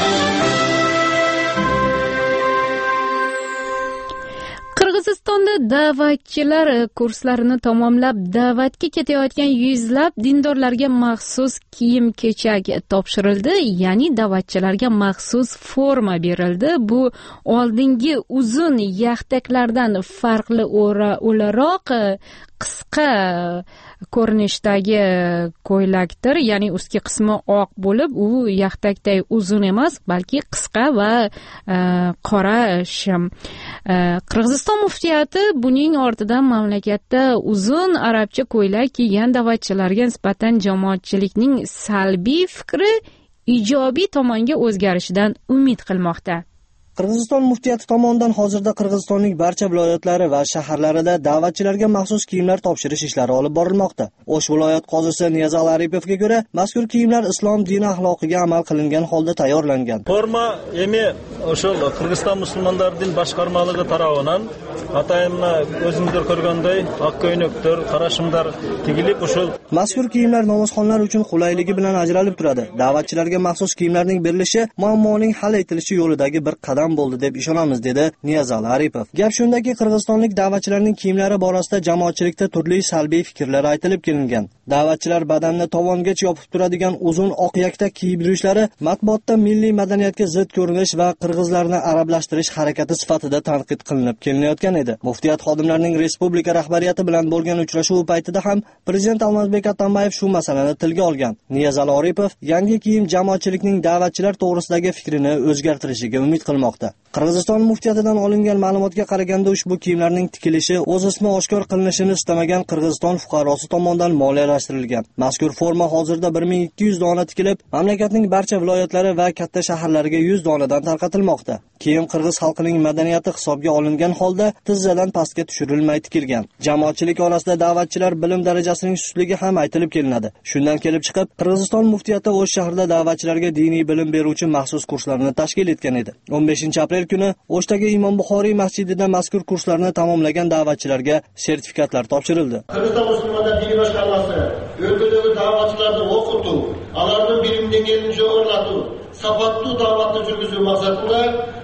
Qirg'izistonda da'vatchilar kurslarini tamomlab da'vatga ketayotgan yuzlab dindorlarga maxsus kiyim-kechak topshirildi, ya'ni da'vatchilarga maxsus forma berildi. Bu oldingi uzun yaxtaklardan farqli o'laroq qisqa ko'rinishdagi ko'ylakdir, ya'ni ustki qismi oq bo'lib, u yaxtakday uzun emas, balki qisqa va e, qora shim. E, Qirg'iziston muftiyati buning ortidan mamlakatda uzun arabcha ko'ylak kiygan da'vatchilarga nisbatan jamoatchilikning salbiy fikri ijobiy tomonga o'zgarishidan umid qilmoqda. Qirg'iziston muftiyati tomonidan hozirda Qirg'izistonning barcha viloyatlari va shaharlarida da'vatchilarga maxsus kiyimlar topshirish ishlari olib borilmoqda. O'sh viloyat qozisi Niyazal Aripovga ko'ra, mazkur kiyimlar islom dini axloqiga amal qilingan holda tayyorlangan. Forma emi o'sha Qirg'iziston musulmonlarining boshqarmaligi tomonidan atayimni o'zingizlar ko'rganday oq ko'ylaklar, qarashimlar tegilib o'sha mazkur kiyimlar namozxonlar uchun qulayligi bilan ajralib turadi. Da'vatchilarga maxsus kiyimlarning berilishi muammoning hal etilishi yo'lidagi bir qadam bo'ldi deb ishonamiz, dedi Niyazal Aripov. Gap shundaki, qirg'izistonlik da'vatchilarning kiyimlari borasida jamoatchilikda turli salbiy fikrlar aytilib kelingan. Da'vatchilar badanni tovongacha yopib turadigan uzun oq yaktak kiyib yurishlari matbuotda milliy madaniyatga zid ko'rinish va qirg'izlarni arablashtirish harakati sifatida tanqid qilinib kelinayotgan edi. Muftiyat xodimlarining respublika rahbariyati bilan bo'lgan uchrashuv paytida ham prezident Almazbek Atambayev shu masalani tilga olgan. Niyazal Aripov yangi kiyim jamoatchilikning da'vatchilar to'g'risidagi fikrini o'zgartirishiga umid qilmoqda. Qirg'iziston muftiyatidan olingan ma'lumotga qaraganda, ushbu kiyimlarning tikilishi o'z ismi oshkor qilinishini istamagan Qirg'iziston fuqarosi tomonidan moliyalashtirilgan. Mazkur forma hozirda bir ming ikki yuz dona tikilib, mamlakatning barcha viloyatlari va katta shaharlariga yuz donadan tarqatilmoqda. Kiyim qirg'iz xalqining madaniyati hisobga olingan holda tizzadan pastga tushirilmay tikilgan. Jamoatchilik orasida da'vatchilar bilim darajasining sustligi ham aytilib kelinadi. Shundan kelib chiqib, Qirg'iziston muftiyati o'z shahrida da'vatchilarga diniy bilim beruvchi maxsus kurslarni tashkil etgan edi. o'n beshinchi aprel kuni O'shdagi Imom Buxoriy masjidida mazkur kurslarni tamomlagan da'vatchilarga sertifikatlar topshirildi. Qirg'iziston musulmonlar diniy boshqarmasi o'lkadagi da'vatchilarni o'qituv, ularning bilim dengini jo'g'irlatuv, safatli da'vatni yurgizish maqsadida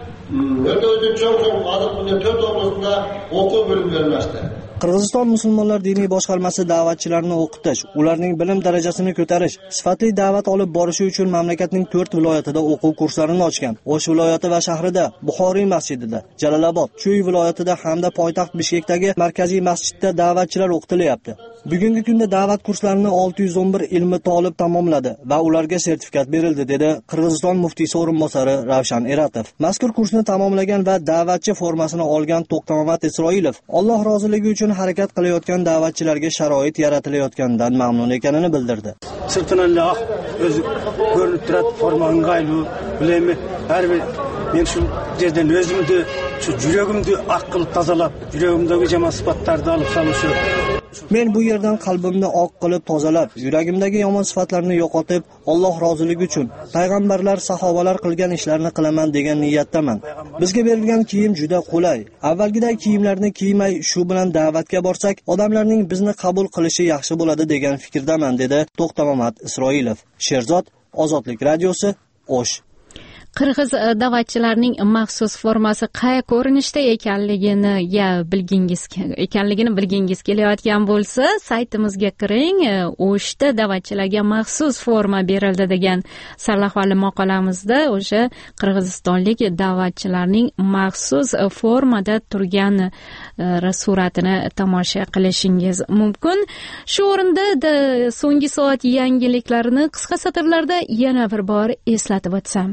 o'lkadagi cho'ng-cho'ng hozirgi to'rt oblasida o'quv bo'limi berilmoqda. Qirg'iziston musulmonlar diniy boshqarmasi da'vatchilarni o'qitish, ularning bilim darajasini ko'tarish, sifatli da'vat olib borishi uchun mamlakatning to'rt viloyatida o'quv kurslarini ochgan. O'sh viloyati va shahrida, Buxoriy masjidida, Jalolobod, Chuy viloyatida hamda poytaxt Bishkekdagi markaziy masjidda da'vatchilar o'qitilyapti. Bugungi kunda da'vat kurslarini olti yuz o'n bir ilmi tolib tamomladi va ularga sertifikat berildi, dedi Qirg'iziston muftiysi o'rinbosari Ravshan Eratov. Mazkur kursni tamomlagan va da'vatchi formasini olgan To'xtamomat Isroilov Alloh roziligi uchun harakat qilayotgan da'vatchilarga sharoit yaratilayotganidan mamnun ekanini bildirdi. Sirtinan o'zi ko'rinib turadi, formaning qaylu, bilmaymi, har bir men shu yerdan o'zimni, shu yuragimni oq qilib tozalab, yuragimdagi yomon sifatlarni olib solishib, men bu yerdan qalbimni oq qilib tozalab, yuragimdagi yomon sifatlarni yo'qotib, Alloh roziligi uchun payg'ambarlar, sahobalar qilgan ishlarni qilaman degan niyatdaman. Bizga berilgan kiyim juda qulay. Avvalgidek kiyimlarni kiymay shu bilan da'vatga borsak, odamlarning bizni qabul qilishi yaxshi bo'ladi degan fikrdaman, dedi To'xtamomat Isroilov. Sherzod, Ozodlik radiosi, O'sh. Qirg'iz da'vatchilarining maxsus formasi qay ko'rinishda ekanligini ya bilgingiz ekanligini bilgingiz kelayotgan bo'lsa, saytimizga kiring. O'shda da'vatchilarga maxsus forma berildi degan sarlavhali maqolamizda o'sha qirg'izistonlik da'vatchilarning maxsus formada turgan suratini tomosha qilishingiz mumkin. Shu o'rinda so'nggi soat yangiliklarini qisqa satrlarda yana bir bor eslatib o'tsam.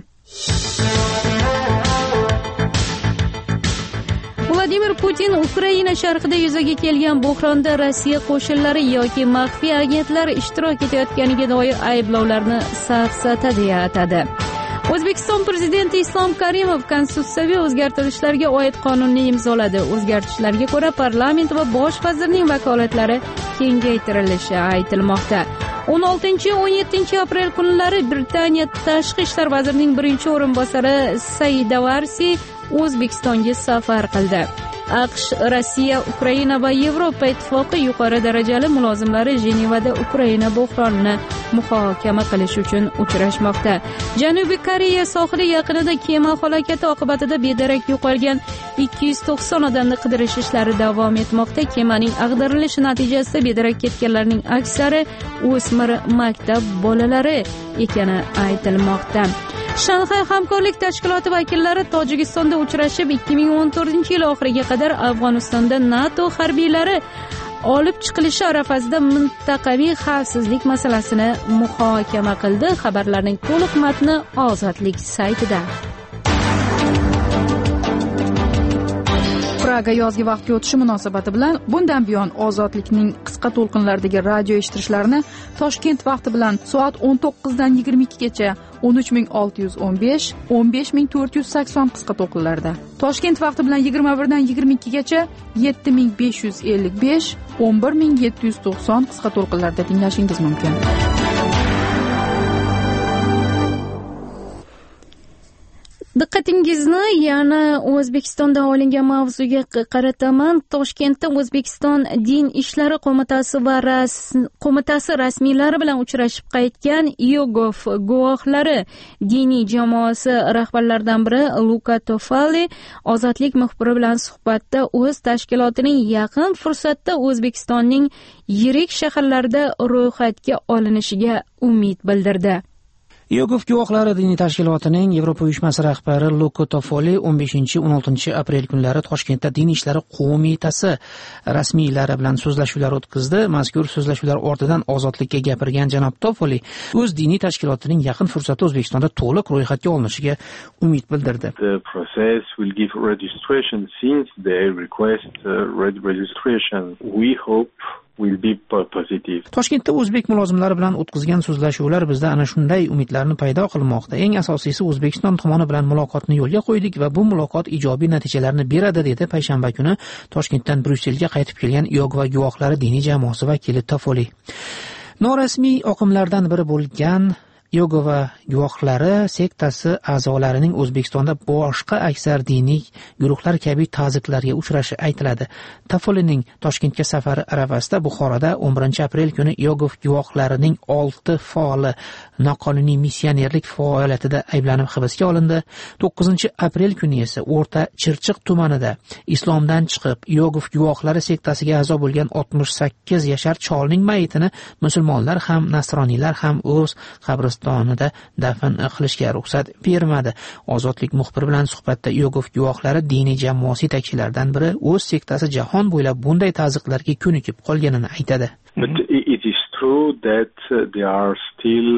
Vladimir Putin Ukraina sharqida yuzaga kelgan bo'hronda Rossiya qo'shinlari yoki maxfiy agentlar ishtirok etayotganiga doir ayblovlarni safsata deya atadi. O'zbekiston prezidenti Islom Karimov konstitutsiyaviy o'zgartirishlarga oid qonunni imzoladi. O'zgartirishlarga ko'ra parlament va bosh vazirning vakolatlari kengaytirilishi aytilmoqda. o'n oltinchi o'n yettinchi aprel kunlari Britaniya tashqi ishlar vazirining birinchi o'rinbosari Saida Varsi O'zbekistonga safar qildi. AQSh, Rossiya, Ukraina va Yevropa ittifoqi yuqori darajali mulozimlari Jenevada Ukraina bo'hronini muhokama qilish uchun uchrashmoqda. Janubiy Koreya sohili yaqinida kema halokati oqibatida bedarak yo'qolgan ikki yuz to'qson odamni qidirish ishlari davom etmoqda. Kemaning ag'darilishi natijasida bedarak ketganlarning aksari o'smir maktab bolalari ekani aytilmoqda. Shanxay hamkorlik tashkiloti vakillari Tojikistonda uchrashib, ikki ming o'n to'rtinchi yil oxiriga qadar Afg'onistonda NATO harbiylari olib chiqilishi arafasida mintaqaviy xavfsizlik masalasini muhokama qildi. Xabarlarning to'liq matni Ozodlik saytida. Praga yozgi vaqtga o'tishi munosabati bilan bundan buyon Ozodlikning qisqa to'lqinlardagi radio eshittirishlarini Toshkent vaqti bilan soat o'n to'qqizdan yigirma ikkigacha o'n uch ming olti yuz o'n besh, o'n besh ming to'rt yuz sakson qisqa to'lqinlarda. Toshkent vaqti bilan yigirma birdan yigirma ikkigacha yetti ming besh yuz ellik besh, o'n bir ming yetti yuz to'qson qisqa to'lqinlarda tinglashingiz mumkin. Diqqatingizni yana O'zbekistonda olingan mavzuga qarataman. Toshkentda O'zbekiston Din ishlari qo'mitasi va ras, qo'mitasi rasmiylari bilan uchrashib qaytgan Yogov guvohlari diniy jamoasi rahbarlaridan biri Luka Tofali Ozodlik muxbiri bilan suhbatda o'z tashkilotining yaqin fursatda O'zbekistonning yirik shaharlarida ro'yxatga olinishiga umid bildirdi. Yogov guvohlari diniy tashkilotining Yevropa uyushmasi rahbari Luka Tofoli o'n beshinchi o'n oltinchi aprel kunlari Toshkentda Din ishlari qo'mitasi rasmiylari bilan so'zlashuvlar o'tkazdi. Mazkur so'zlashuvlar ortidan ozodlikka gapirgan janob Tofoli o'z diniy tashkilotining yaqin fursatda O'zbekistonda to'liq ro'yxatga olinishiga umid bildirdi. The process will give registration since they request uh, registration. We hope will be positive. Toshkentda o'zbek mulozimlari bilan o'tkazgan so'zlashuvlar bizda ana shunday umidlarni paydo qilmoqda. Eng asosiysi O'zbekiston tomoni bilan muloqotni yo'lga qo'ydik va bu muloqot ijobiy natijalarni beradi dedi payshanba kuni Toshkentdan Bryusselga qaytib kelgan Yogova guvohlari diniy jamoasi vakili Tofoli. Norasmiy oqimlardan biri bo'lgan Yogova guvohlari sektasi a'zolarining O'zbekistonda boshqa aksar diniy guruhlar kabi ta'zirlarga uchrashi aytiladi. Tafolining Toshkentga safari arafasida Buxoroda o'n birinchi aprel kuni Yogov guvohlarining olti faoli noqonuniy missionerlik faoliyatida ayblanib hibsga olindi. to'qqizinchi aprel kuni esa O'rta Chirchiq tumanida islomdan chiqib Yogov guvohlari sektasiga a'zo bo'lgan oltmish sakkiz yashar cholning mayitini musulmonlar ham nasroniylar ham o'z qabristonida dafn qilishga ruxsat bermadi. Ozodlik muxbiri bilan suhbatda Yogov guvohlari diniy jamoasi yetakchilaridan biri o'z sektasi jahon bo'ylab bunday ta'ziqlarga ko'nikib qolganini aytadi. But it is true that they are still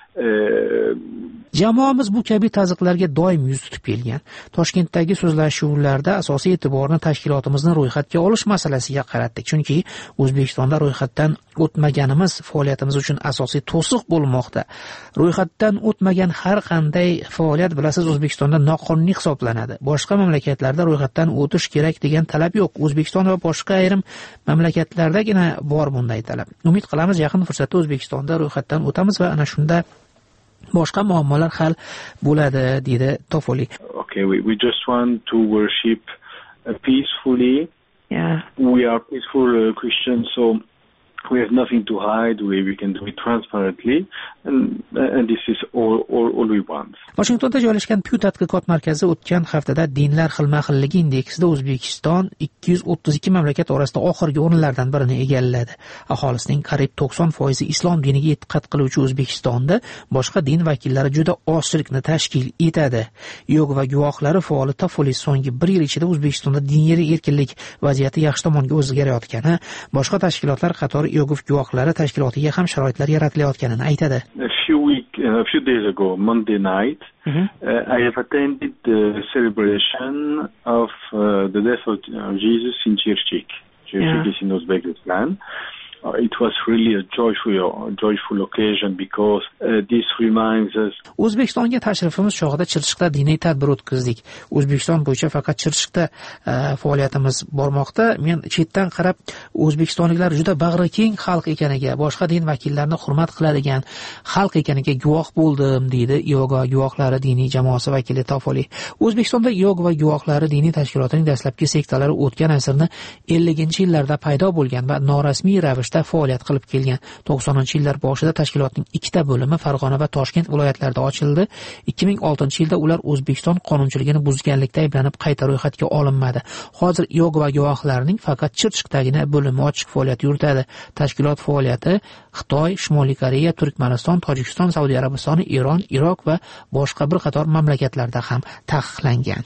Jamoamiz bu kabi ta'ziqlarga doim yuz tutib kelgan. Toshkentdagi so'zlashuvlarda asosiy e'tiborni tashkilotimizni ro'yxatga olish masalasiga qaratdik, chunki O'zbekistonda ro'yxatdan o'tmaganimiz faoliyatimiz uchun asosiy to'siq bo'lmoqda. Ro'yxatdan o'tmagan har qanday faoliyat bilasiz O'zbekistonda noqonuniy hisoblanadi. Boshqa mamlakatlarda ro'yxatdan o'tish kerak degan talab yo'q. O'zbekiston va boshqa ayrim mamlakatlardagina bor bunday talab. Umid qilamiz yaqin fursatda O'zbekistonda ro'yxatdan o'tamiz va ana shunda boshqa muammolar hal bo'ladi, dedi Tofoli. Okay, we, we just want to worship uh, peacefully. Yeah. We are peaceful uh, Christians, so we have nothing to hide. We, we can do it transparently, and and this is all all, all we want. Washingtonda joylashgan Pew tadqiqot markazi o'tgan haftada dinlar xilma-xilligi indeksida O'zbekiston ikki yuz o'ttiz ikki mamlakat orasida oxirgi o'rinlardan birini egalladi. Aholisining qariyb to'qson foizi islom diniga e'tiqod qiluvchi O'zbekistonda boshqa din vakillari juda oz shirkni tashkil etadi. Yogova guvohlari faoli Tofoli so'nggi bir yil ichida O'zbekistonda diniy erkinlik vaziyati yaxshi tomonga o'zgarayotgani, boshqa tashkilotlar qatori Yogov guvohlari tashkilotiga ham sharoitlar yaratilayotganini aytadi. A few week, uh, a few days ago, Monday night, mm-hmm. uh, I have attended the celebration of uh, the death of uh, Jesus in Chirchik. Chirchik yeah. is in Uzbekistan. Uh, it was really a joyful, uh, joyful occasion because uh, this reminds us. O'zbekistonga tashrifimiz chog'ida Chirchiqda diniy tadbir o'tkazdik. O'zbekiston bo'yicha faqat Chirchiqda uh, faoliyatimiz bormoqda. Men chetdan qarab o'zbekistonliklar juda bag'rikeng xalq ekaniga, boshqa din vakillarini hurmat qiladigan xalq ekaniga guvoh bo'ldim, deydi Yoga guvohlari diniy jamoasi vakili Tofoli. O'zbekistonda Yoga guvohlari diniy tashkilotining dastlabki sektalari o'tgan asrni elliginchi yillarda paydo bo'lgan va norasmiy ravishda faoliyat qilib kelgan. to'qsoninchi yillar boshida tashkilotning ikkita bo'limi Farg'ona va Toshkent viloyatlarida ochildi. ikki ming oltinchi yilda ular O'zbekiston qonunchiligini buzganlikda ayblanib qayta ro'yxatga olinmadi. Hozir Yogova guvohlarining faqat Chirchiqdagina bo'limi ochiq faoliyat yuritadi. Tashkilot faoliyati Xitoy, Shimoliy Koreya, Turkmaniston, Tojikiston, Saudiya Arabistoni, Eron, Iroq va boshqa bir qator mamlakatlarda ham taqiqlangan.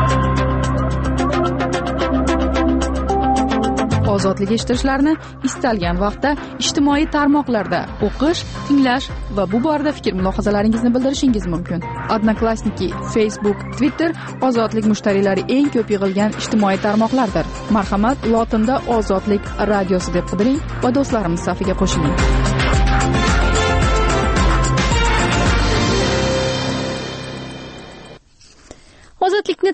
Ozodlik eshittirishlarini istalgan vaqtda ijtimoiy tarmoqlarda o'qish, tinglash va bu borada fikr-mulohazalaringizni bildirishingiz mumkin. Odnoklassniki, Facebook, Twitter ozodlik mushtariylari eng ko'p yig'ilgan ijtimoiy tarmoqlardir. Marhamat, lotinda Ozodlik radiosi deb qidiring va do'stlarimiz safiga qo'shiling.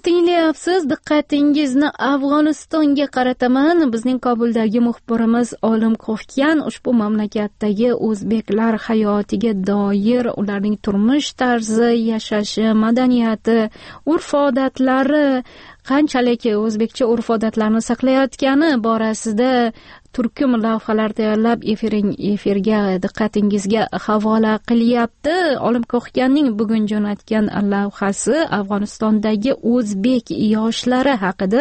tinglayapsiz. Diqqatingizni Afg'onistonga qarataman. Bizning Kobuldagi muxbirimiz Olim Qo'hkan ushbu mamlakatdagi o'zbeklar hayotiga doir, ularning turmush tarzi, yashashi, madaniyati, urf-odatlari qanchalik o'zbekcha urf-odatlarni saqlayotgani borasida turkum lavhalar tayyorlab efiring efirga diqqatingizga havola qilyapti. Olim Qo'hkanning bugun jo'natgan lavhasi Afg'onistondagi o'zbek yoshlari haqida.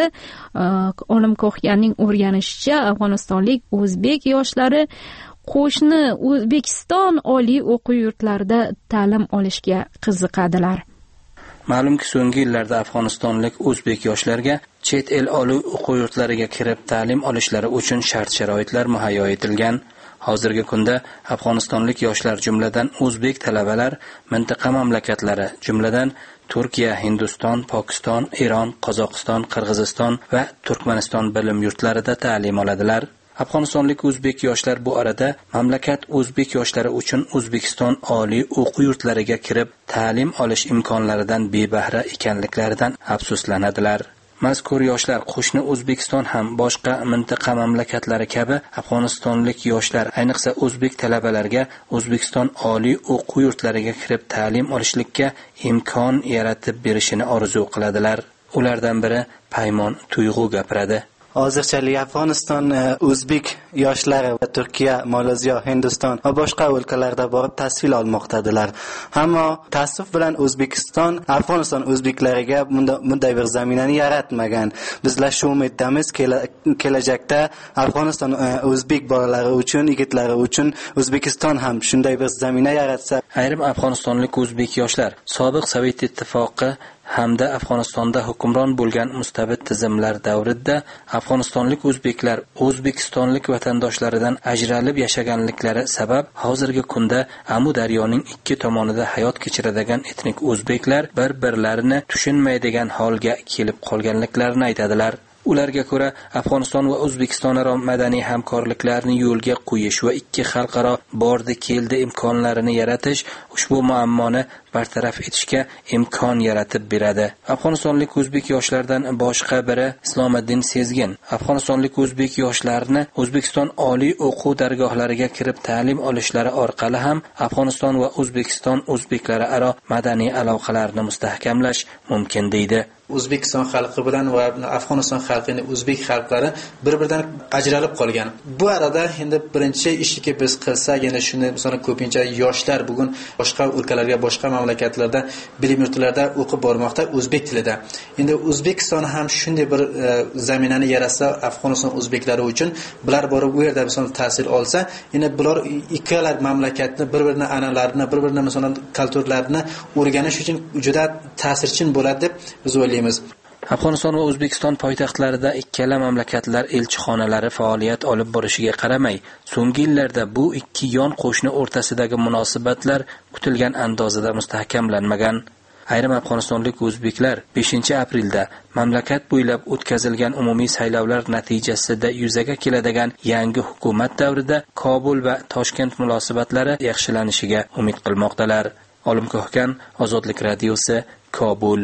Olim Qo'hkanning o'rganishicha, afg'onistonlik o'zbek yoshlari qo'shni O'zbekiston oliy o'quv yurtlarida ta'lim olishga qiziqadilar. Ma'lumki, so'nggi yillarda afg'onistonlik o'zbek yoshlarga chet el oliy o'quv yurtlariga kirib ta'lim olishlari uchun shart-sharoitlar muhayyo etilgan. Hozirgi kunda afg'onistonlik yoshlar, jumladan o'zbek talabalar, mintaqa mamlakatlari, jumladan Turkiya, Hindiston, Pokiston, Eron, Qozog'iston, Qirg'iziston va Turkmaniston bilim yurtlarida ta'lim oladilar. Afg'onistonlik o'zbek yoshlar bu arada mamlakat o'zbek yoshlari uchun O'zbekiston oliy o'quv yurtlariga kirib ta'lim olish imkonlaridan bebahra ekanliklaridan afsuslanadilar. Mazkur yoshlar qo'shni O'zbekiston ham boshqa mintaqa mamlakatlari kabi Afg'onistonlik yoshlar, ayniqsa o'zbek talabalarga O'zbekiston oliy o'quv yurtlariga kirib ta'lim olishlikka imkon yaratib berishini orzu qiladilar. Ulardan biri Paymon Tuyg'u gapiradi. Hozirchalik Afg'oniston o'zbek yoshlari Turkiya, Malayziya, Hindiston va boshqa o'lkalarda borib tahsil olmoqdalar. Ammo ta'sif bilan O'zbekiston Afg'oniston o'zbeklariga bunday bir zaminani yaratmagan. Bizlar shu umiddamiz, kelajakda Afg'oniston o'zbek bolalari uchun, yigitlari uchun O'zbekiston ham shunday bir zamina yaratsa. Ayrim afg'onistonlik o'zbek yoshlar sobiq Sovet ittifoqi hamda Afg'onistonda hukmron bo'lgan mustabid tizimlar davrida afg'onistonlik o'zbeklar o'zbekistonlik vatandoshlaridan ajralib yashaganliklari sabab hozirgi kunda Amu daryoning ikki tomonida hayot kechiradigan etnik o'zbeklar bir-birlarini tushunmaydigan holga kelib qolganliklarini aytadilar. Ularga ko'ra, Afg'oniston va O'zbekiston aro madaniy hamkorliklarni yo'lga qo'yish va ikki xalqaro bordi keldi imkonlarini yaratish ushbu muammoni bartaraf etishga imkon yaratib beradi. Afg'onistonlik o'zbek yoshlardan boshqa biri Islomiddin Sezgin Afg'onistonlik o'zbek yoshlarini O'zbekiston oliy o'quv dargohlariga kirib ta'lim olishlari orqali ham Afg'oniston va O'zbekiston o'zbeklari aro madaniy aloqalarni mustahkamlash mumkin deydi. O'zbekiston xalqi bilan va Afg'oniston xalqining o'zbek xalqlari bir-biridan ajralib qolgan. Bu arada endi birinchi ishki biz qilsak, yana shuni masalan ko'pincha yoshlar bugun boshqa o'lkalarga, boshqa mamlakatlarda, bilim yurtlarida o'qib bormoqda o'zbek tilida. Endi O'zbekiston ham shunday bir e, zaminani yaratsa Afg'oniston o'zbeklari uchun, bular borib u yerda masalan tahsil olsa, endi bular ikkala mamlakatni bir-birining an'analarini, bir-birining masalan kulturlarini o'rganish uchun juda ta'sirchin bo'ladi deb biz o'ylaymiz. Afg'oniston va O'zbekiston poytaxtlarida ikkala mamlakatlar elchixonalari faoliyat olib borishiga qaramay, so'nggi yillarda bu ikki yon qo'shni o'rtasidagi munosabatlar kutilgan andozada mustahkamlanmagan. Ayrim afg'onistonlik o'zbeklar beshinchi aprelda mamlakat bo'ylab o'tkazilgan umumiy saylovlar natijasida yuzaga keladigan yangi hukumat davrida Kobul va Toshkent munosabatlari yaxshilanishiga umid qilmoqdalar. Olim Qo'hkan, Ozodlik radiosi, Kobul.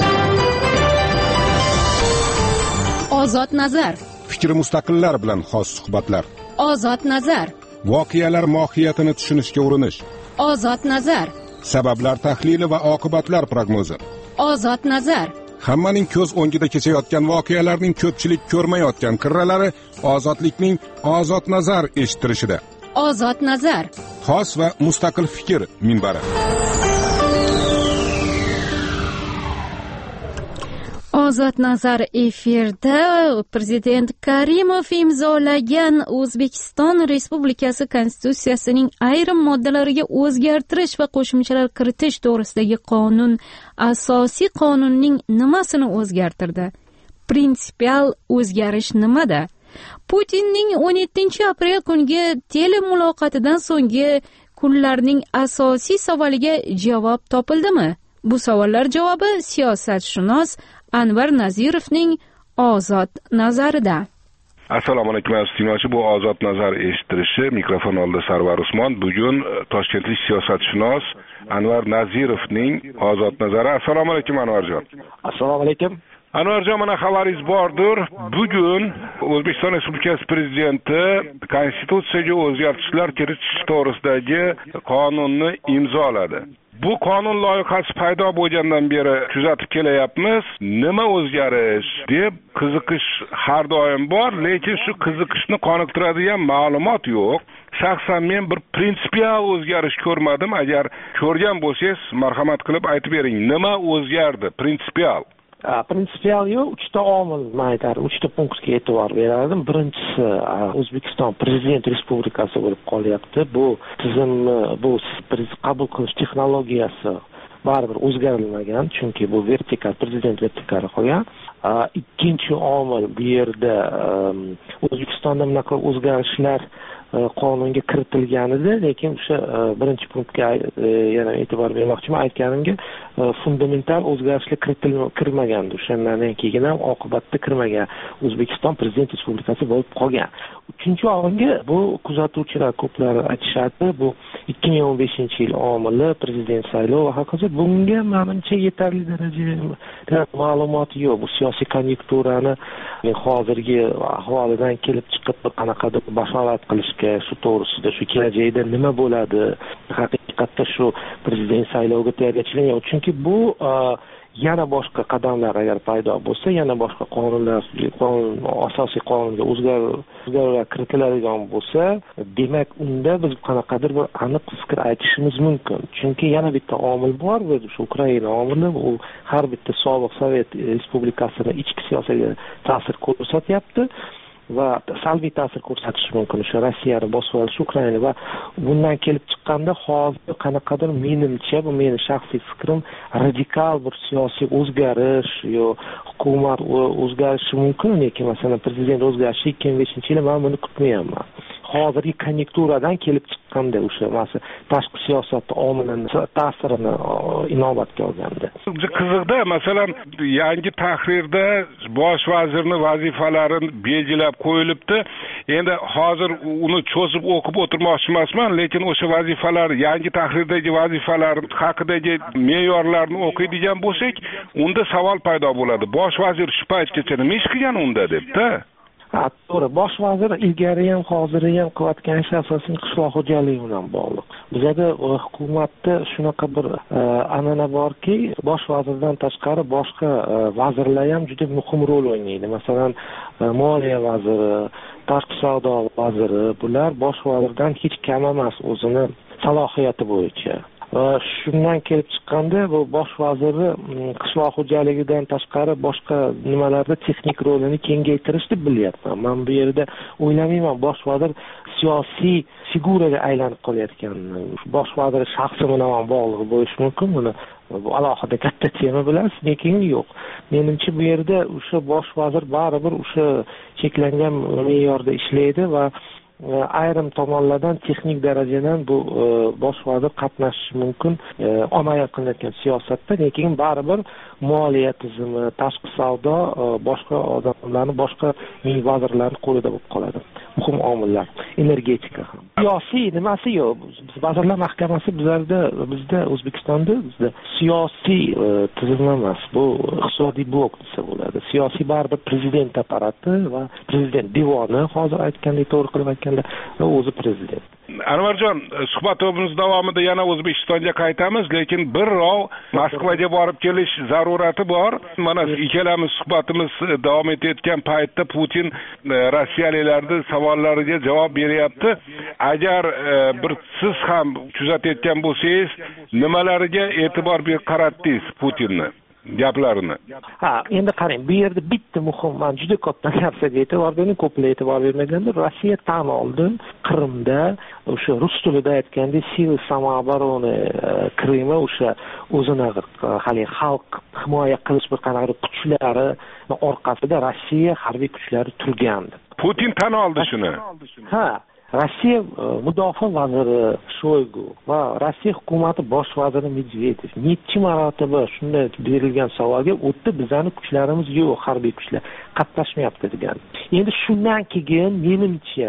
Ozod nazar. Fikri mustaqillar bilan xos suhbatlar. Ozod nazar. Voqealar mohiyatini tushunishga urinish. Ozod nazar. Sabablar tahlili va oqibatlar prognozi. Ozod nazar. Hammaning ko'z o'ngida kechayotgan voqealarning ko'pchilik ko'rmayotgan qirralari ozodlikning ozod nazar eshittirishida. Ozod nazar. Xos va mustaqil fikr minbari. Ozod nazar efirda. Prezident Karimov imzolagan O'zbekiston Respublikasi Konstitutsiyasining ayrim moddalariga o'zgartirish va qo'shimchalar kiritish to'g'risidagi qonun asosiy qonunning nimasini o'zgartirdi? Prinsipial o'zgarish nimada? Putinning o'n yettinchi aprel kungi telemuloqotidan so'nggi kunlarning asosiy savoliga javob topildimi? Bu savollar javobi siyosatshunos Anvar Nazirovning Ozod nazarida. Assalomu alaykum tinglovchi, bu Ozod nazar eshittirishi. Mikrofon oldida Sarvar Usmon. Bugun toshkentlik siyosatshunos Anvar Nazirovning Ozod nazari. Assalomu alaykum Anvarjon. Assalomu alaykum. Anvarjon, mana xabaringiz bordir. Bugun O'zbekiston Respublikasi Prezidenti Konstitutsiyaga o'zgartishlar kiritish to'g'risidagi qonunni imzoladi. Bu qonun loyihasi paydo bo'lgandan beri kuzatib kelyapmiz. Nima o'zgarish deb qiziqish har doim bor, lekin shu qiziqishni qoniqtiradigan ma'lumot yo'q. Shaxsan men bir prinsipial o'zgarish ko'rmadim. Agar ko'rgan bo'lsangiz, marhamat qilib aytib bering. Nima o'zgardi prinsipial? Prinsipial yo'q, uchta omil men aytarim, uchta punktga e'tibor berardim. Birinchisi, O'zbekiston Prezident Respublikasi bo'lib qolyapti. Bu tizimni, bu qabul qilish texnologiyasi baribir o'zgarilmagan, chunki bu vertikal, prezident vertikali qolgan. Ikkinchi omil, bu yerda O'zbekistonda bunaqa o'zgarishlar qonunga kiritilgan edi, lekin o'sha birinchi punktga yana e'tibor bermoqchiman. Aytganimga fundamental o'zgarishlar kiritilmagandi. O'shandan keyin ham oqibatda kirmagan O'zbekiston Prezident Respublikasi bo'lib qolgan. Uchinchi omilga bu kuzatuvchilar ko'plar aytishadi, bu ikki ming o'n beshinchi yil omili, prezident saylovi va hokazo. Bunga menimcha yetarli darajada ma'lumot yo'q. Bu siyosiy konjunkturani hozirgi ahvolidan kelib chiqib qanaqadir bashorat qilishga, shu to'g'risida, shu kelajakda nima bo'ladi, haqiqatda shu prezident sayloviga tayyorgarchilik, chunki bu yana boshqa qadamlar agar paydo bo'lsa, yana boshqa qonunlar, qonun, asosiy qonunga o'zgarishlar kiritiladigan bo'lsa, demak unda biz qanaqadir bir aniq fikr aytishimiz mumkin. Chunki yana bitta omil bor, bu shu Ukraina omili, u har bitta sobiq Sovet respublikasini ichki siyosatiga ta'sir ko'rsatyapti va salbiy ta'sir ko'rsatishi mumkin o'sha Rossiyani bosib olish, Ukraina. Va bundan kelib chiqqanda hozir qanaqadir menimcha, bu meni shaxsiy fikrim, radikal bir siyosiy o'zgarish yo hukumat o'zgarishi mumkin, lekin masalan prezident o'zgarishi ikki ming beshinchi yil men buni kutmayapman. Hozirgi konjunkturadan kelib chiqqanda o'sha masalan tashqi siyosat omilini ta'sirini inobatga olganda. Qiziqda, masalan, yangi tahrirda bosh vazirning vazifalarini belgilab qo'yilibdi. Endi hozir uni cho'zib o'qib o'tirmoqchi emasman, lekin o'sha vazifalar, yangi tahrirdagi vazifalar haqidagi me'yorlarni o'qiydigan bo'lsak, unda savol paydo bo'ladi. Bosh vazir shu paytgacha nima ish qilgan unda debdi? Ha, to'g'ri. Bosh vazir ilgari ham, hozir ham qilayotgan ishi asosan qishloq xo'jaligi bilan bog'liq. Bizda hukumatda shunaqa bir an'ana borki, bosh vazirdan tashqari boshqa vazirlar ham juda muhim rol o'ynaydi. Masalan, moliya vaziri, tashqi savdo vaziri, bular bosh vazirdan hech kam emas o'zini salohiyati bo'yicha. Shundan kelib chiqqanda bu bosh vaziri qishloq xo'jaligidan tashqari boshqa nimalarda texnik rolini kengaytirish deb bilyapman. Men bu yerda o'ylamayman bosh vazir siyosiy figuraga aylanib qolayotgan. Bosh vazir shaxsi bilan ham bog'liq bo'lishi mumkin. Buni bu alohida katta tema bilasiz, lekin yo'q. Menimcha bu yerda o'sha bosh vazir baribir o'sha cheklangan me'yorda ishlaydi va ayrim tomonlardan texnik darajadan bu bosh vazir qatnashishi mumkin amaliyot qilinayotgan siyosatda, lekin baribir moliya tizimi, tashqi savdo, boshqa odamlarni, boshqa vazirlarning qo'lida bo'lib qoladi. Muhim omillar, energetika ham. Siyosiy nimasi yo'q. Vazirlar Mahkamasi bizlarda, bizda O'zbekistonda bizda siyosiy tizim emas, bu iqtisodiy blok desa bo'ladi. Siyosiy baribir prezident apparati va prezident devoni, hozir aytgandek, to'g'ri qilib aytganda, o'zi prezident. Anvarjon, suhbatimiz davomida yana O'zbekistonga qaytamiz, lekin bir rov Moskvaga borib kelish zarurati bor. Mana ikkalamiz suhbatimiz davom etayotgan paytda Putin rossiyaliklarning savollariga javob beryapti. Agar bir siz ham kuzatayotgan bo'lsangiz, nimalarga e'tibor qaratdingiz Putinni gaplarini? Ha, endi qarang, bu yerda bitta muhim, men juda katta narsaga e'tibor berdim, ko'plar e'tibor bermaganda, Rossiya tan oldi, Qrimda o'sha rus tilida aytganda sili samoobrona Krimi o'sha o'zini hali xalq himoya qilish bir qanaqadir kuchlari orqasida Rossiya harbiy kuchlari turgandi. Putin tan oldi shuni. Ha, Rossiya mudofaa vaziri Shoygu va Rossiya hukumati bosh vaziri Medvedev necha marotaba shunday berilgan savolga o'tdi, bizning kuchlarimiz yo'q, harbiy kuchlar qatnashmayapti degan. Endi shundan keyin menimcha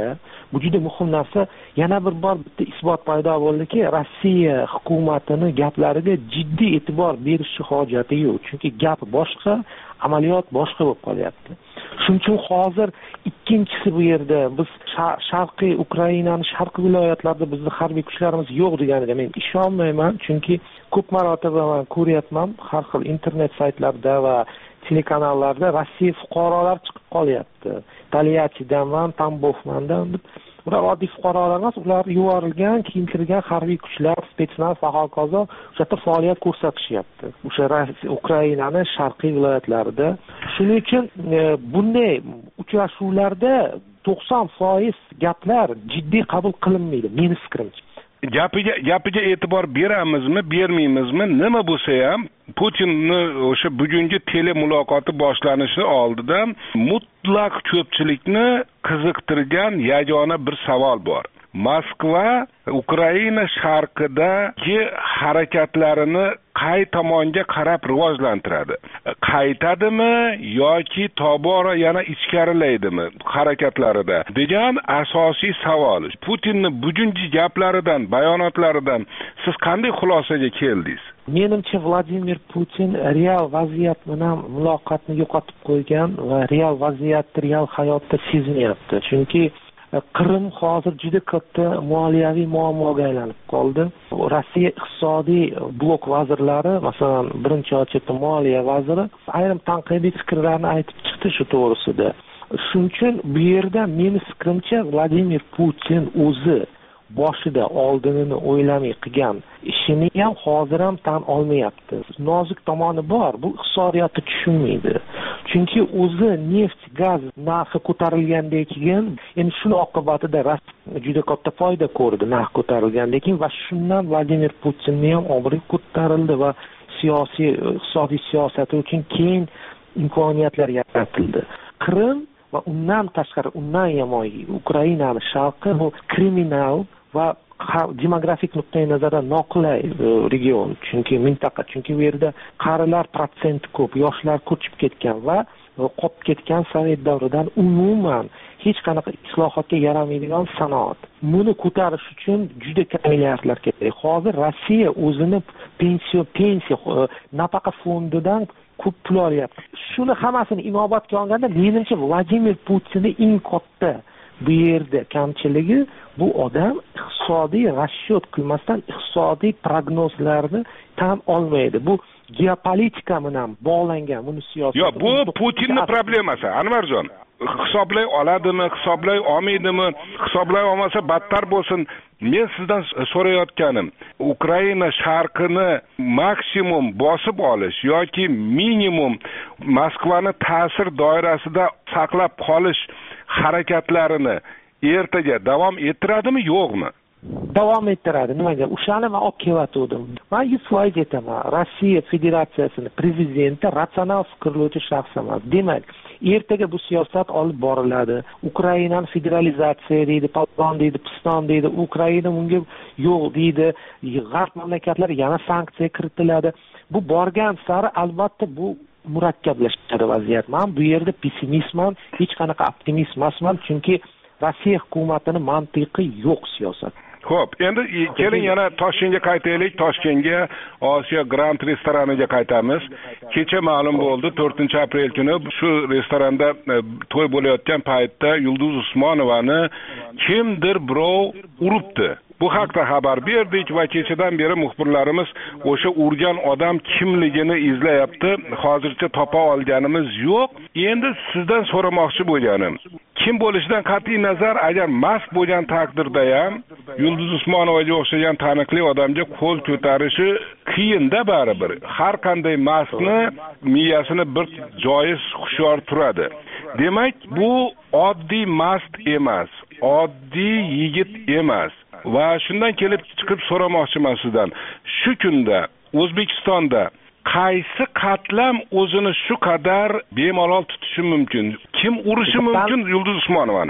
bu juda muhim narsa. Yana bir bor bitta isbot paydo bo'ldiki, Rossiya hukumatini gaplariga jiddiy e'tibor berish hojati yo'q. Chunki gap boshqa, amaliyot boshqa bo'lib qolyapti. Shuning uchun hozir ikkinchisi bu yerda biz sharqiy Ukrainaning sharqiy viloyatlarida bizning harbiy kuchlarimiz yo'q deganiga men ishonmayman, chunki ko'p marotaba men ko'ryapman har xil internet saytlarda va telekanallarda Rossiya fuqarolari chiqib qolyapti. Taliyachidanman, Tambovmandan ular oddiy fuqarolar emas, ular yuborilgan, kiyintirilgan harbiy kuchlar, spetsnaz va hokazo o'sha yerda faoliyat ko'rsatishyapti. O'sha Ukrainaning sharqiy viloyatlarida. Shuning uchun bunday uchrashuvlarda to'qson foiz gaplar jiddiy qabul qilinmaydi, meni fikrimcha. Gapiga gapiga e'tibor beramizmi, bermaymizmi, nima bo'lsa ham Putinni o'sha bugungi tele muloqoti boshlanishi oldidan mutlaq ko'pchilikni qiziqtirgan yagona bir savol bor. Moskva Ukraina sharqidagi harakatlarini qay tomonga qarab rivojlantiradi? Qaytadimi yoki tobora yana ichkarilaydimi harakatlarida degan asosiy savol. Putinning bugungi gaplaridan, bayonotlaridan siz qanday xulosaga keldingiz? Menimcha Vladimir Putin real vaziyat bilan muloqotni yo'qotib qo'ygan va real vaziyatni real hayotda sezmayapti. Chunki Qrim hozir juda katta moliyaviy muammoga aylanib qoldi. Rossiya iqtisodiy blok vazirlari, masalan, birinchi ochildi moliya vaziri ayrim tanqidiy fikrlarni aytib chiqdi shu to'g'risida. Shuning uchun bu yerda meni fikrimcha Vladimir Putin o'zi boshida oldinini o'ylamay qilgan ishini ham hozir ham tan olmayapti. Nozik tomoni bor, bu iqtisodiyotni tushunmaydi. Chunki o'zi neft, gaz narxi ko'tarilgandan keyin, endi shuni oqibatida Rossiya juda katta foyda ko'rdi narx ko'tarilgandan keyin va shundan Vladimir Putinning ham obro'yi ko'tarildi va siyosiy iqtisodiy siyosati uchun keng imkoniyatlar yaratildi. Qrim va undan tashqari, undan yomon Ukrainaning sharqi bu kriminal va demografik nuqtai nazardan noqulay region, chunki mintaqa, chunki bu yerda qarilar protsenti ko'p, yoshlar ko'chib ketgan va qolib ketgan Sovet davridan umuman hech qanaqa islohotga yaramaydigan sanoat. Buni ko'tarish uchun juda katta milliardlar kerak. Hozir Rossiya o'zini pensiya pensiya nafaqa fondidan ko'p pul olyapti. Shuni hammasini inobatga olganda, menimcha Vladimir Putinning eng katta bu yerda kamchiligi bu odam iqtisodiy rashyot qilmasdan iqtisodiy prognozlarni tan olmaydi. Bu geopolitika bilan bog'langan, buni siyosat. Yo'q, bu Putinning problemasi, Anvarjon. Hisoblay oladimi, hisoblay olmaydimi? Hisoblay olmasa battar bo'lsin. Men sizdan so'rayotganim, Ukraina sharqini maksimum bosib olish yoki minimum Moskvani ta'sir doirasida saqlab qolish harakatlarini ertaga davom ettiradimi, yo'qmi? Davom ettiradi. Nimaga? O'shani men olib kelayotgandim. Men yuz foiz aytaman, Rossiya Federatsiyasining prezidenti ratsional fikrlovchi shaxs emas. Demak, ertaga bu siyosat olib boriladi. Ukrainani federalizatsiya deydi, palon deydi, piston deydi. Ukraina bunga yo'q deydi. G'arb mamlakatlari yana sanksiya kiritiladi. Bu borgan sari albatta bu murakkablashadi vaziyat. Men bu yerda pessimistman, hech qanaqa optimist emasman, chunki Rossiya hukumatining mantiqi yo'q siyosat. Xo'p, endi keling yana Toshkentga qaytaylik. Toshkentga Osiyo Grand restoraniga qaytamiz. Kecha ma'lum bo'ldi, to'rtinchi aprel kuni shu restoranda to'y bo'layotgan paytda Yulduz Usmonovani kimdir birov uribdi. Bu haqda xabar berdik va kechadan beri muxbirlarimiz o'sha urgan odam kimligini izlayapti. Hozircha topa olganimiz yo'q. Endi sizdan so'ramoqchi bo'lganim, kim bo'lishidan qat'iy nazar, agar mast bo'lgan taqdirda ham Yulduz Usmonovaga o'xshagan taniqli odamga qo'l ko'tarishi qiyin-da baribir. Har qanday mastni miyasini bir joyiz hushyor turadi. Demak, bu oddiy mast emas, oddiy yigit emas. Va shundan kelib chiqib so'ramoqchiman sizdan. Shu kunda O'zbekistonda qaysi qatlam o'zini shu qadar bemalol tutishi mumkin? Kim urishi mumkin Yulduz Usmonovani?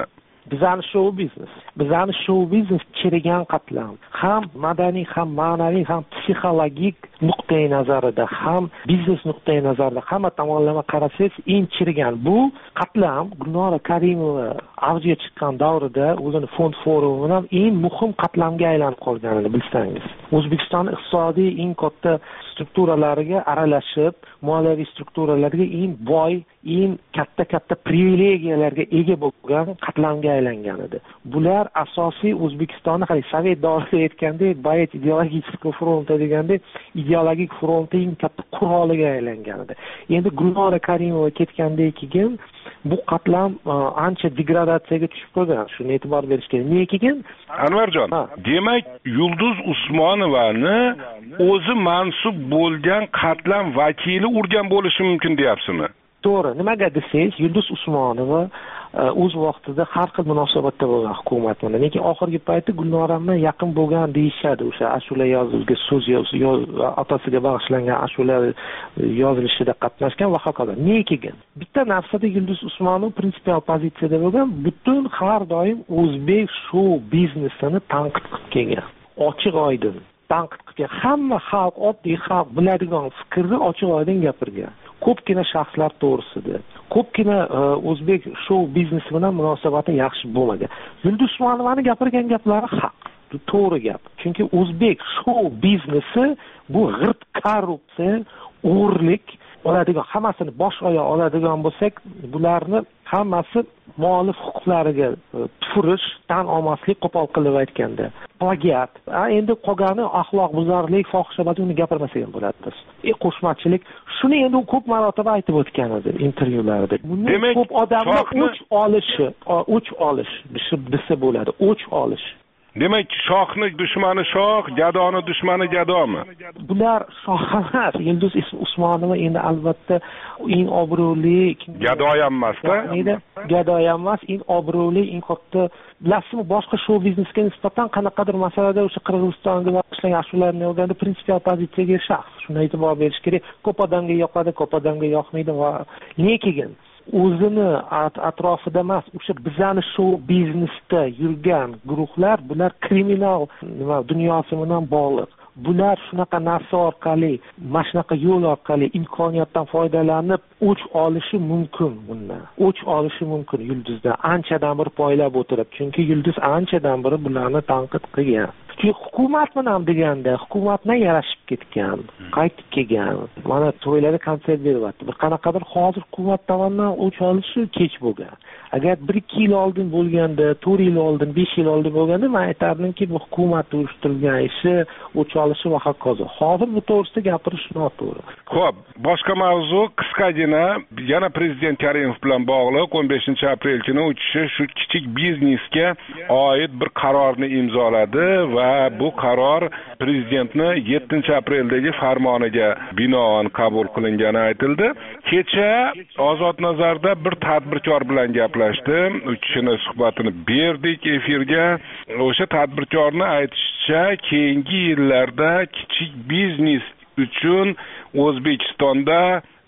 bizani show biznes bizani show biznes chirigan qatlam ham madaniy ham ma'naviy ham psixologik nuqtai nazarida ham biznes nuqtai nazarida hamma tomonlama qarasangiz eng chirigan bu qatlam Gulnora Karimova avjiga chiqqan davrida o'zini fond forumi bilan eng muhim qatlamga aylanib qolganini bilsangiz, O'zbekiston iqtisodiy eng katta strukturalariga aralashib, moliyaviy strukturalarga eng boy, eng katta katta privilegiyalarga ega bo'lgan qatlamga aylangan edi. Bular asosiy O'zbekistonni hali Sovet davrida aytgandek, Bayet ideologik fronti degandek, ideologik frontning eng katta quroliga aylangan edi. Endi Gulnora Karimova ketgandan keyin bu qatlam ancha degradatsiyaga tushib qolgan. Shuni e'tibor berish kerak. Nega keyin? Anvarjon, demak, Yulduz Usmonovani o'zi mansub bo'lgan qatlam vakili urgan bo'lishi mumkin deyapsizmi? To'g'ri. Nimaga desangiz, Yulduz Usmonova o'z vaqtida har xil munosabatda bo'lgan hukumat bilan. Lekin oxirgi paytda Gulnora bilan yaqin bo'lgan deyishadi. O'sha ashula yozilgan so'z yoz otasiga bag'ishlangan ashula yozilishida qatnashgan va hokazo. Nega? Bitta narsada Yulduz Usmonova prinsipial pozitsiyada bo'lgan, butun har doim o'zbek show biznesini tanqid qilib kelgan. Ochiq oydin tanqid qilgan. Hamma xalq, oddiy xalq biladigan fikrni ochiq oydin gapirgan. Ko'pgina shaxslar to'g'risida, ko'pgina o'zbek show biznesi bilan munosabati yaxshi bo'lmagan. Yulduz Usmonovani gapirgan gaplari haq, to'g'ri gap. Chunki o'zbek show biznesi bu g'irt korrupsiya, o'g'irlik oladigan, hammasini bosh oyoq oladigan bo'lsak, bularni hammasi muallif huquqlariga tufurish, tan olmaslik, qo'pol qilib aytganda, plagiat. Endi qolgani axloq buzarlik, fohishabozlik, uni gapirmasak ham bo'ladi. E qo'shmachilik, shuni endi u ko'p marotaba aytib o'tgan edi intervyularida. Demak, ko'p odamlar o'ch olishi, o'ch olish desa bo'ladi, o'ch olish. Demak, shohning dushmani shoh, gadoni dushmani gadomi? Bular shoh emas. Yulduz Usmonova endi albatta eng obro'li, gadoy emas-da. Gadoy emas, eng obro'li, eng katta, bilasizmi, boshqa show biznesga nisbatan qanaqadir masalada o'sha Qirg'izistonga bag'ishlangan ashulalarni olganda prinsipial pozitsiyaga shaxs. Shuni e'tibor berish kerak. Ko'p odamga yoqadi, ko'p odamga yoqmaydi va lekin o'zini atrofida emas, o'sha bizani show biznesda yurgan guruhlar, bular kriminal nima dunyosi bilan bog'liq. Bular shunaqa narsa orqali, mana shunaqa yo'l orqali imkoniyatdan foydalanib o'ch olishi mumkin bundan. O'ch olishi mumkin Yulduzdan anchadan bir poylab o'tirib. Chunki Yulduz anchadan beri bularni tanqid qilgan. Chunki hukumat bilan deganda, hukumatdan yarashib ketgan, qaytib kelgan. Mana to'ylarda konsert beryapti. Bir qanaqadir hozir hukumat tomonidan o'ch olishi kech bo'lgan. Agar bir ikki yil oldin bo'lganda, to'rt yil oldin, besh yil oldin bo'lganda, men aytardimki, bu hukumat uyushtirilgan ishi, o'ch olishi va hokazo. Hozir bu to'g'risida gapirish noto'g'ri. Xo'p, boshqa mavzu qisqagina yana prezident Karimov bilan bog'liq o'n beshinchi aprel kuni u kishi shu kichik biznesga oid bir qarorni imzoladi va bu qaror prezidentni yettinchi apreldagi farmoniga binoan qabul qilingani aytildi. Kecha Ozod Nazarda bir tadbirkor bilan gaplashdim. U kishini suhbatini berdik efirga. O'sha tadbirkorni aytishicha, keyingi yillarda kichik biznes uchun O'zbekistonda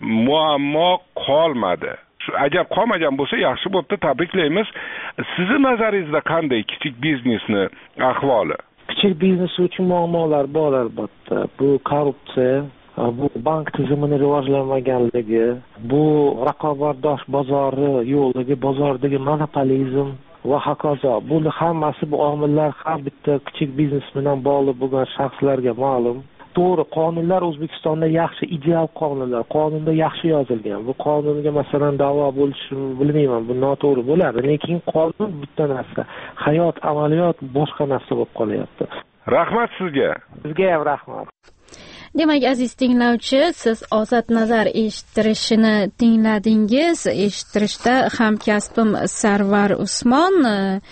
muammo qolmadi. Agar qolmagan bo'lsa, yaxshi bo'pti, tabriklaymiz. Sizning nazaringizda qanday kichik biznesni ahvoli? Kichik biznes uchun muammolar bor albatta. Bu korrupsiya, bu bank tizimini rivojlanmaganligi, bu raqobatdosh bozori yo'qligi, bozordagi monopolizm va hokazo. Buni hammasi bu omillar har bitta kichik biznes bilan bog'liq bo'lgan shaxslarga ma'lum. To'g'ri, qonunlar O'zbekistonda yaxshi, ideal qonunlar, qonunda yaxshi yozilgan. Bu qonunga masalan da'vo bo'lishi bilmayman, bu noto'g'ri bo'ladi, lekin qonun bitta narsa, hayot, amaliyot boshqa narsa bo'lib qolyapti. Rahmat sizga. Sizga ham rahmat. Demak, aziz tinglovchi, siz Ozod Nazar eshittirishini tingladingiz. Eshittirishda hamkasbim Sarvar Usmon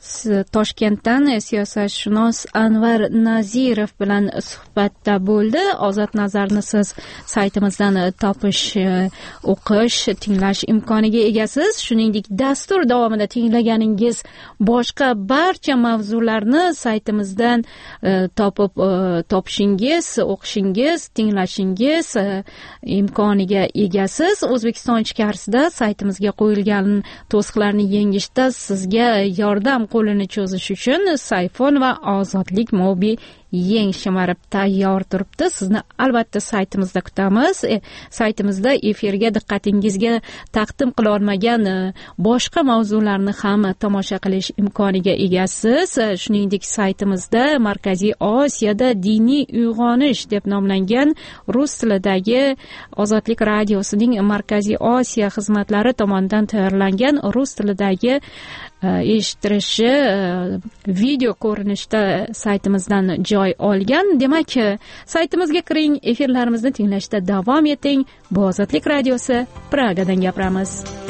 Toshkentdan siyosatshunos Anvar Nazirov bilan suhbatda bo'ldi. Ozod nazarni siz saytimizdan topish, o'qish, tinglash imkoniga egasiz. Shuningdek, dastur davomida tinglaganingiz boshqa barcha mavzularni saytimizdan topib topishingiz, o'qishingiz, tinglashingiz imkoniga egasiz. O'zbekiston ichkarisida saytimizga qo'yilgan to'siqlarni yengishda sizga yordam qo'lini cho'zish uchun Sayfon va Ozodlik Mobi yeng shimarib tayyor turibdi. Sizni albatta saytimizda kutamiz. E, saytimizda efirga diqqatingizga taqdim qila olmagan boshqa mavzularni ham tomosha qilish imkoniga egasiz. Shuningdek, saytimizda Markaziy Osiyoda diniy uyg'onish deb nomlangan rus tilidagi Ozodlik radiosining Markaziy Osiyo xizmatlari tomonidan tayyorlangan rus tilidagi eshittirishi video ko'rinishda saytimizdan joy olgan. Demak, saytimizga kiring, efirlarimizni tinglashda davom eting. Bu Ozodlik radiosi, Pragadan gapiramiz.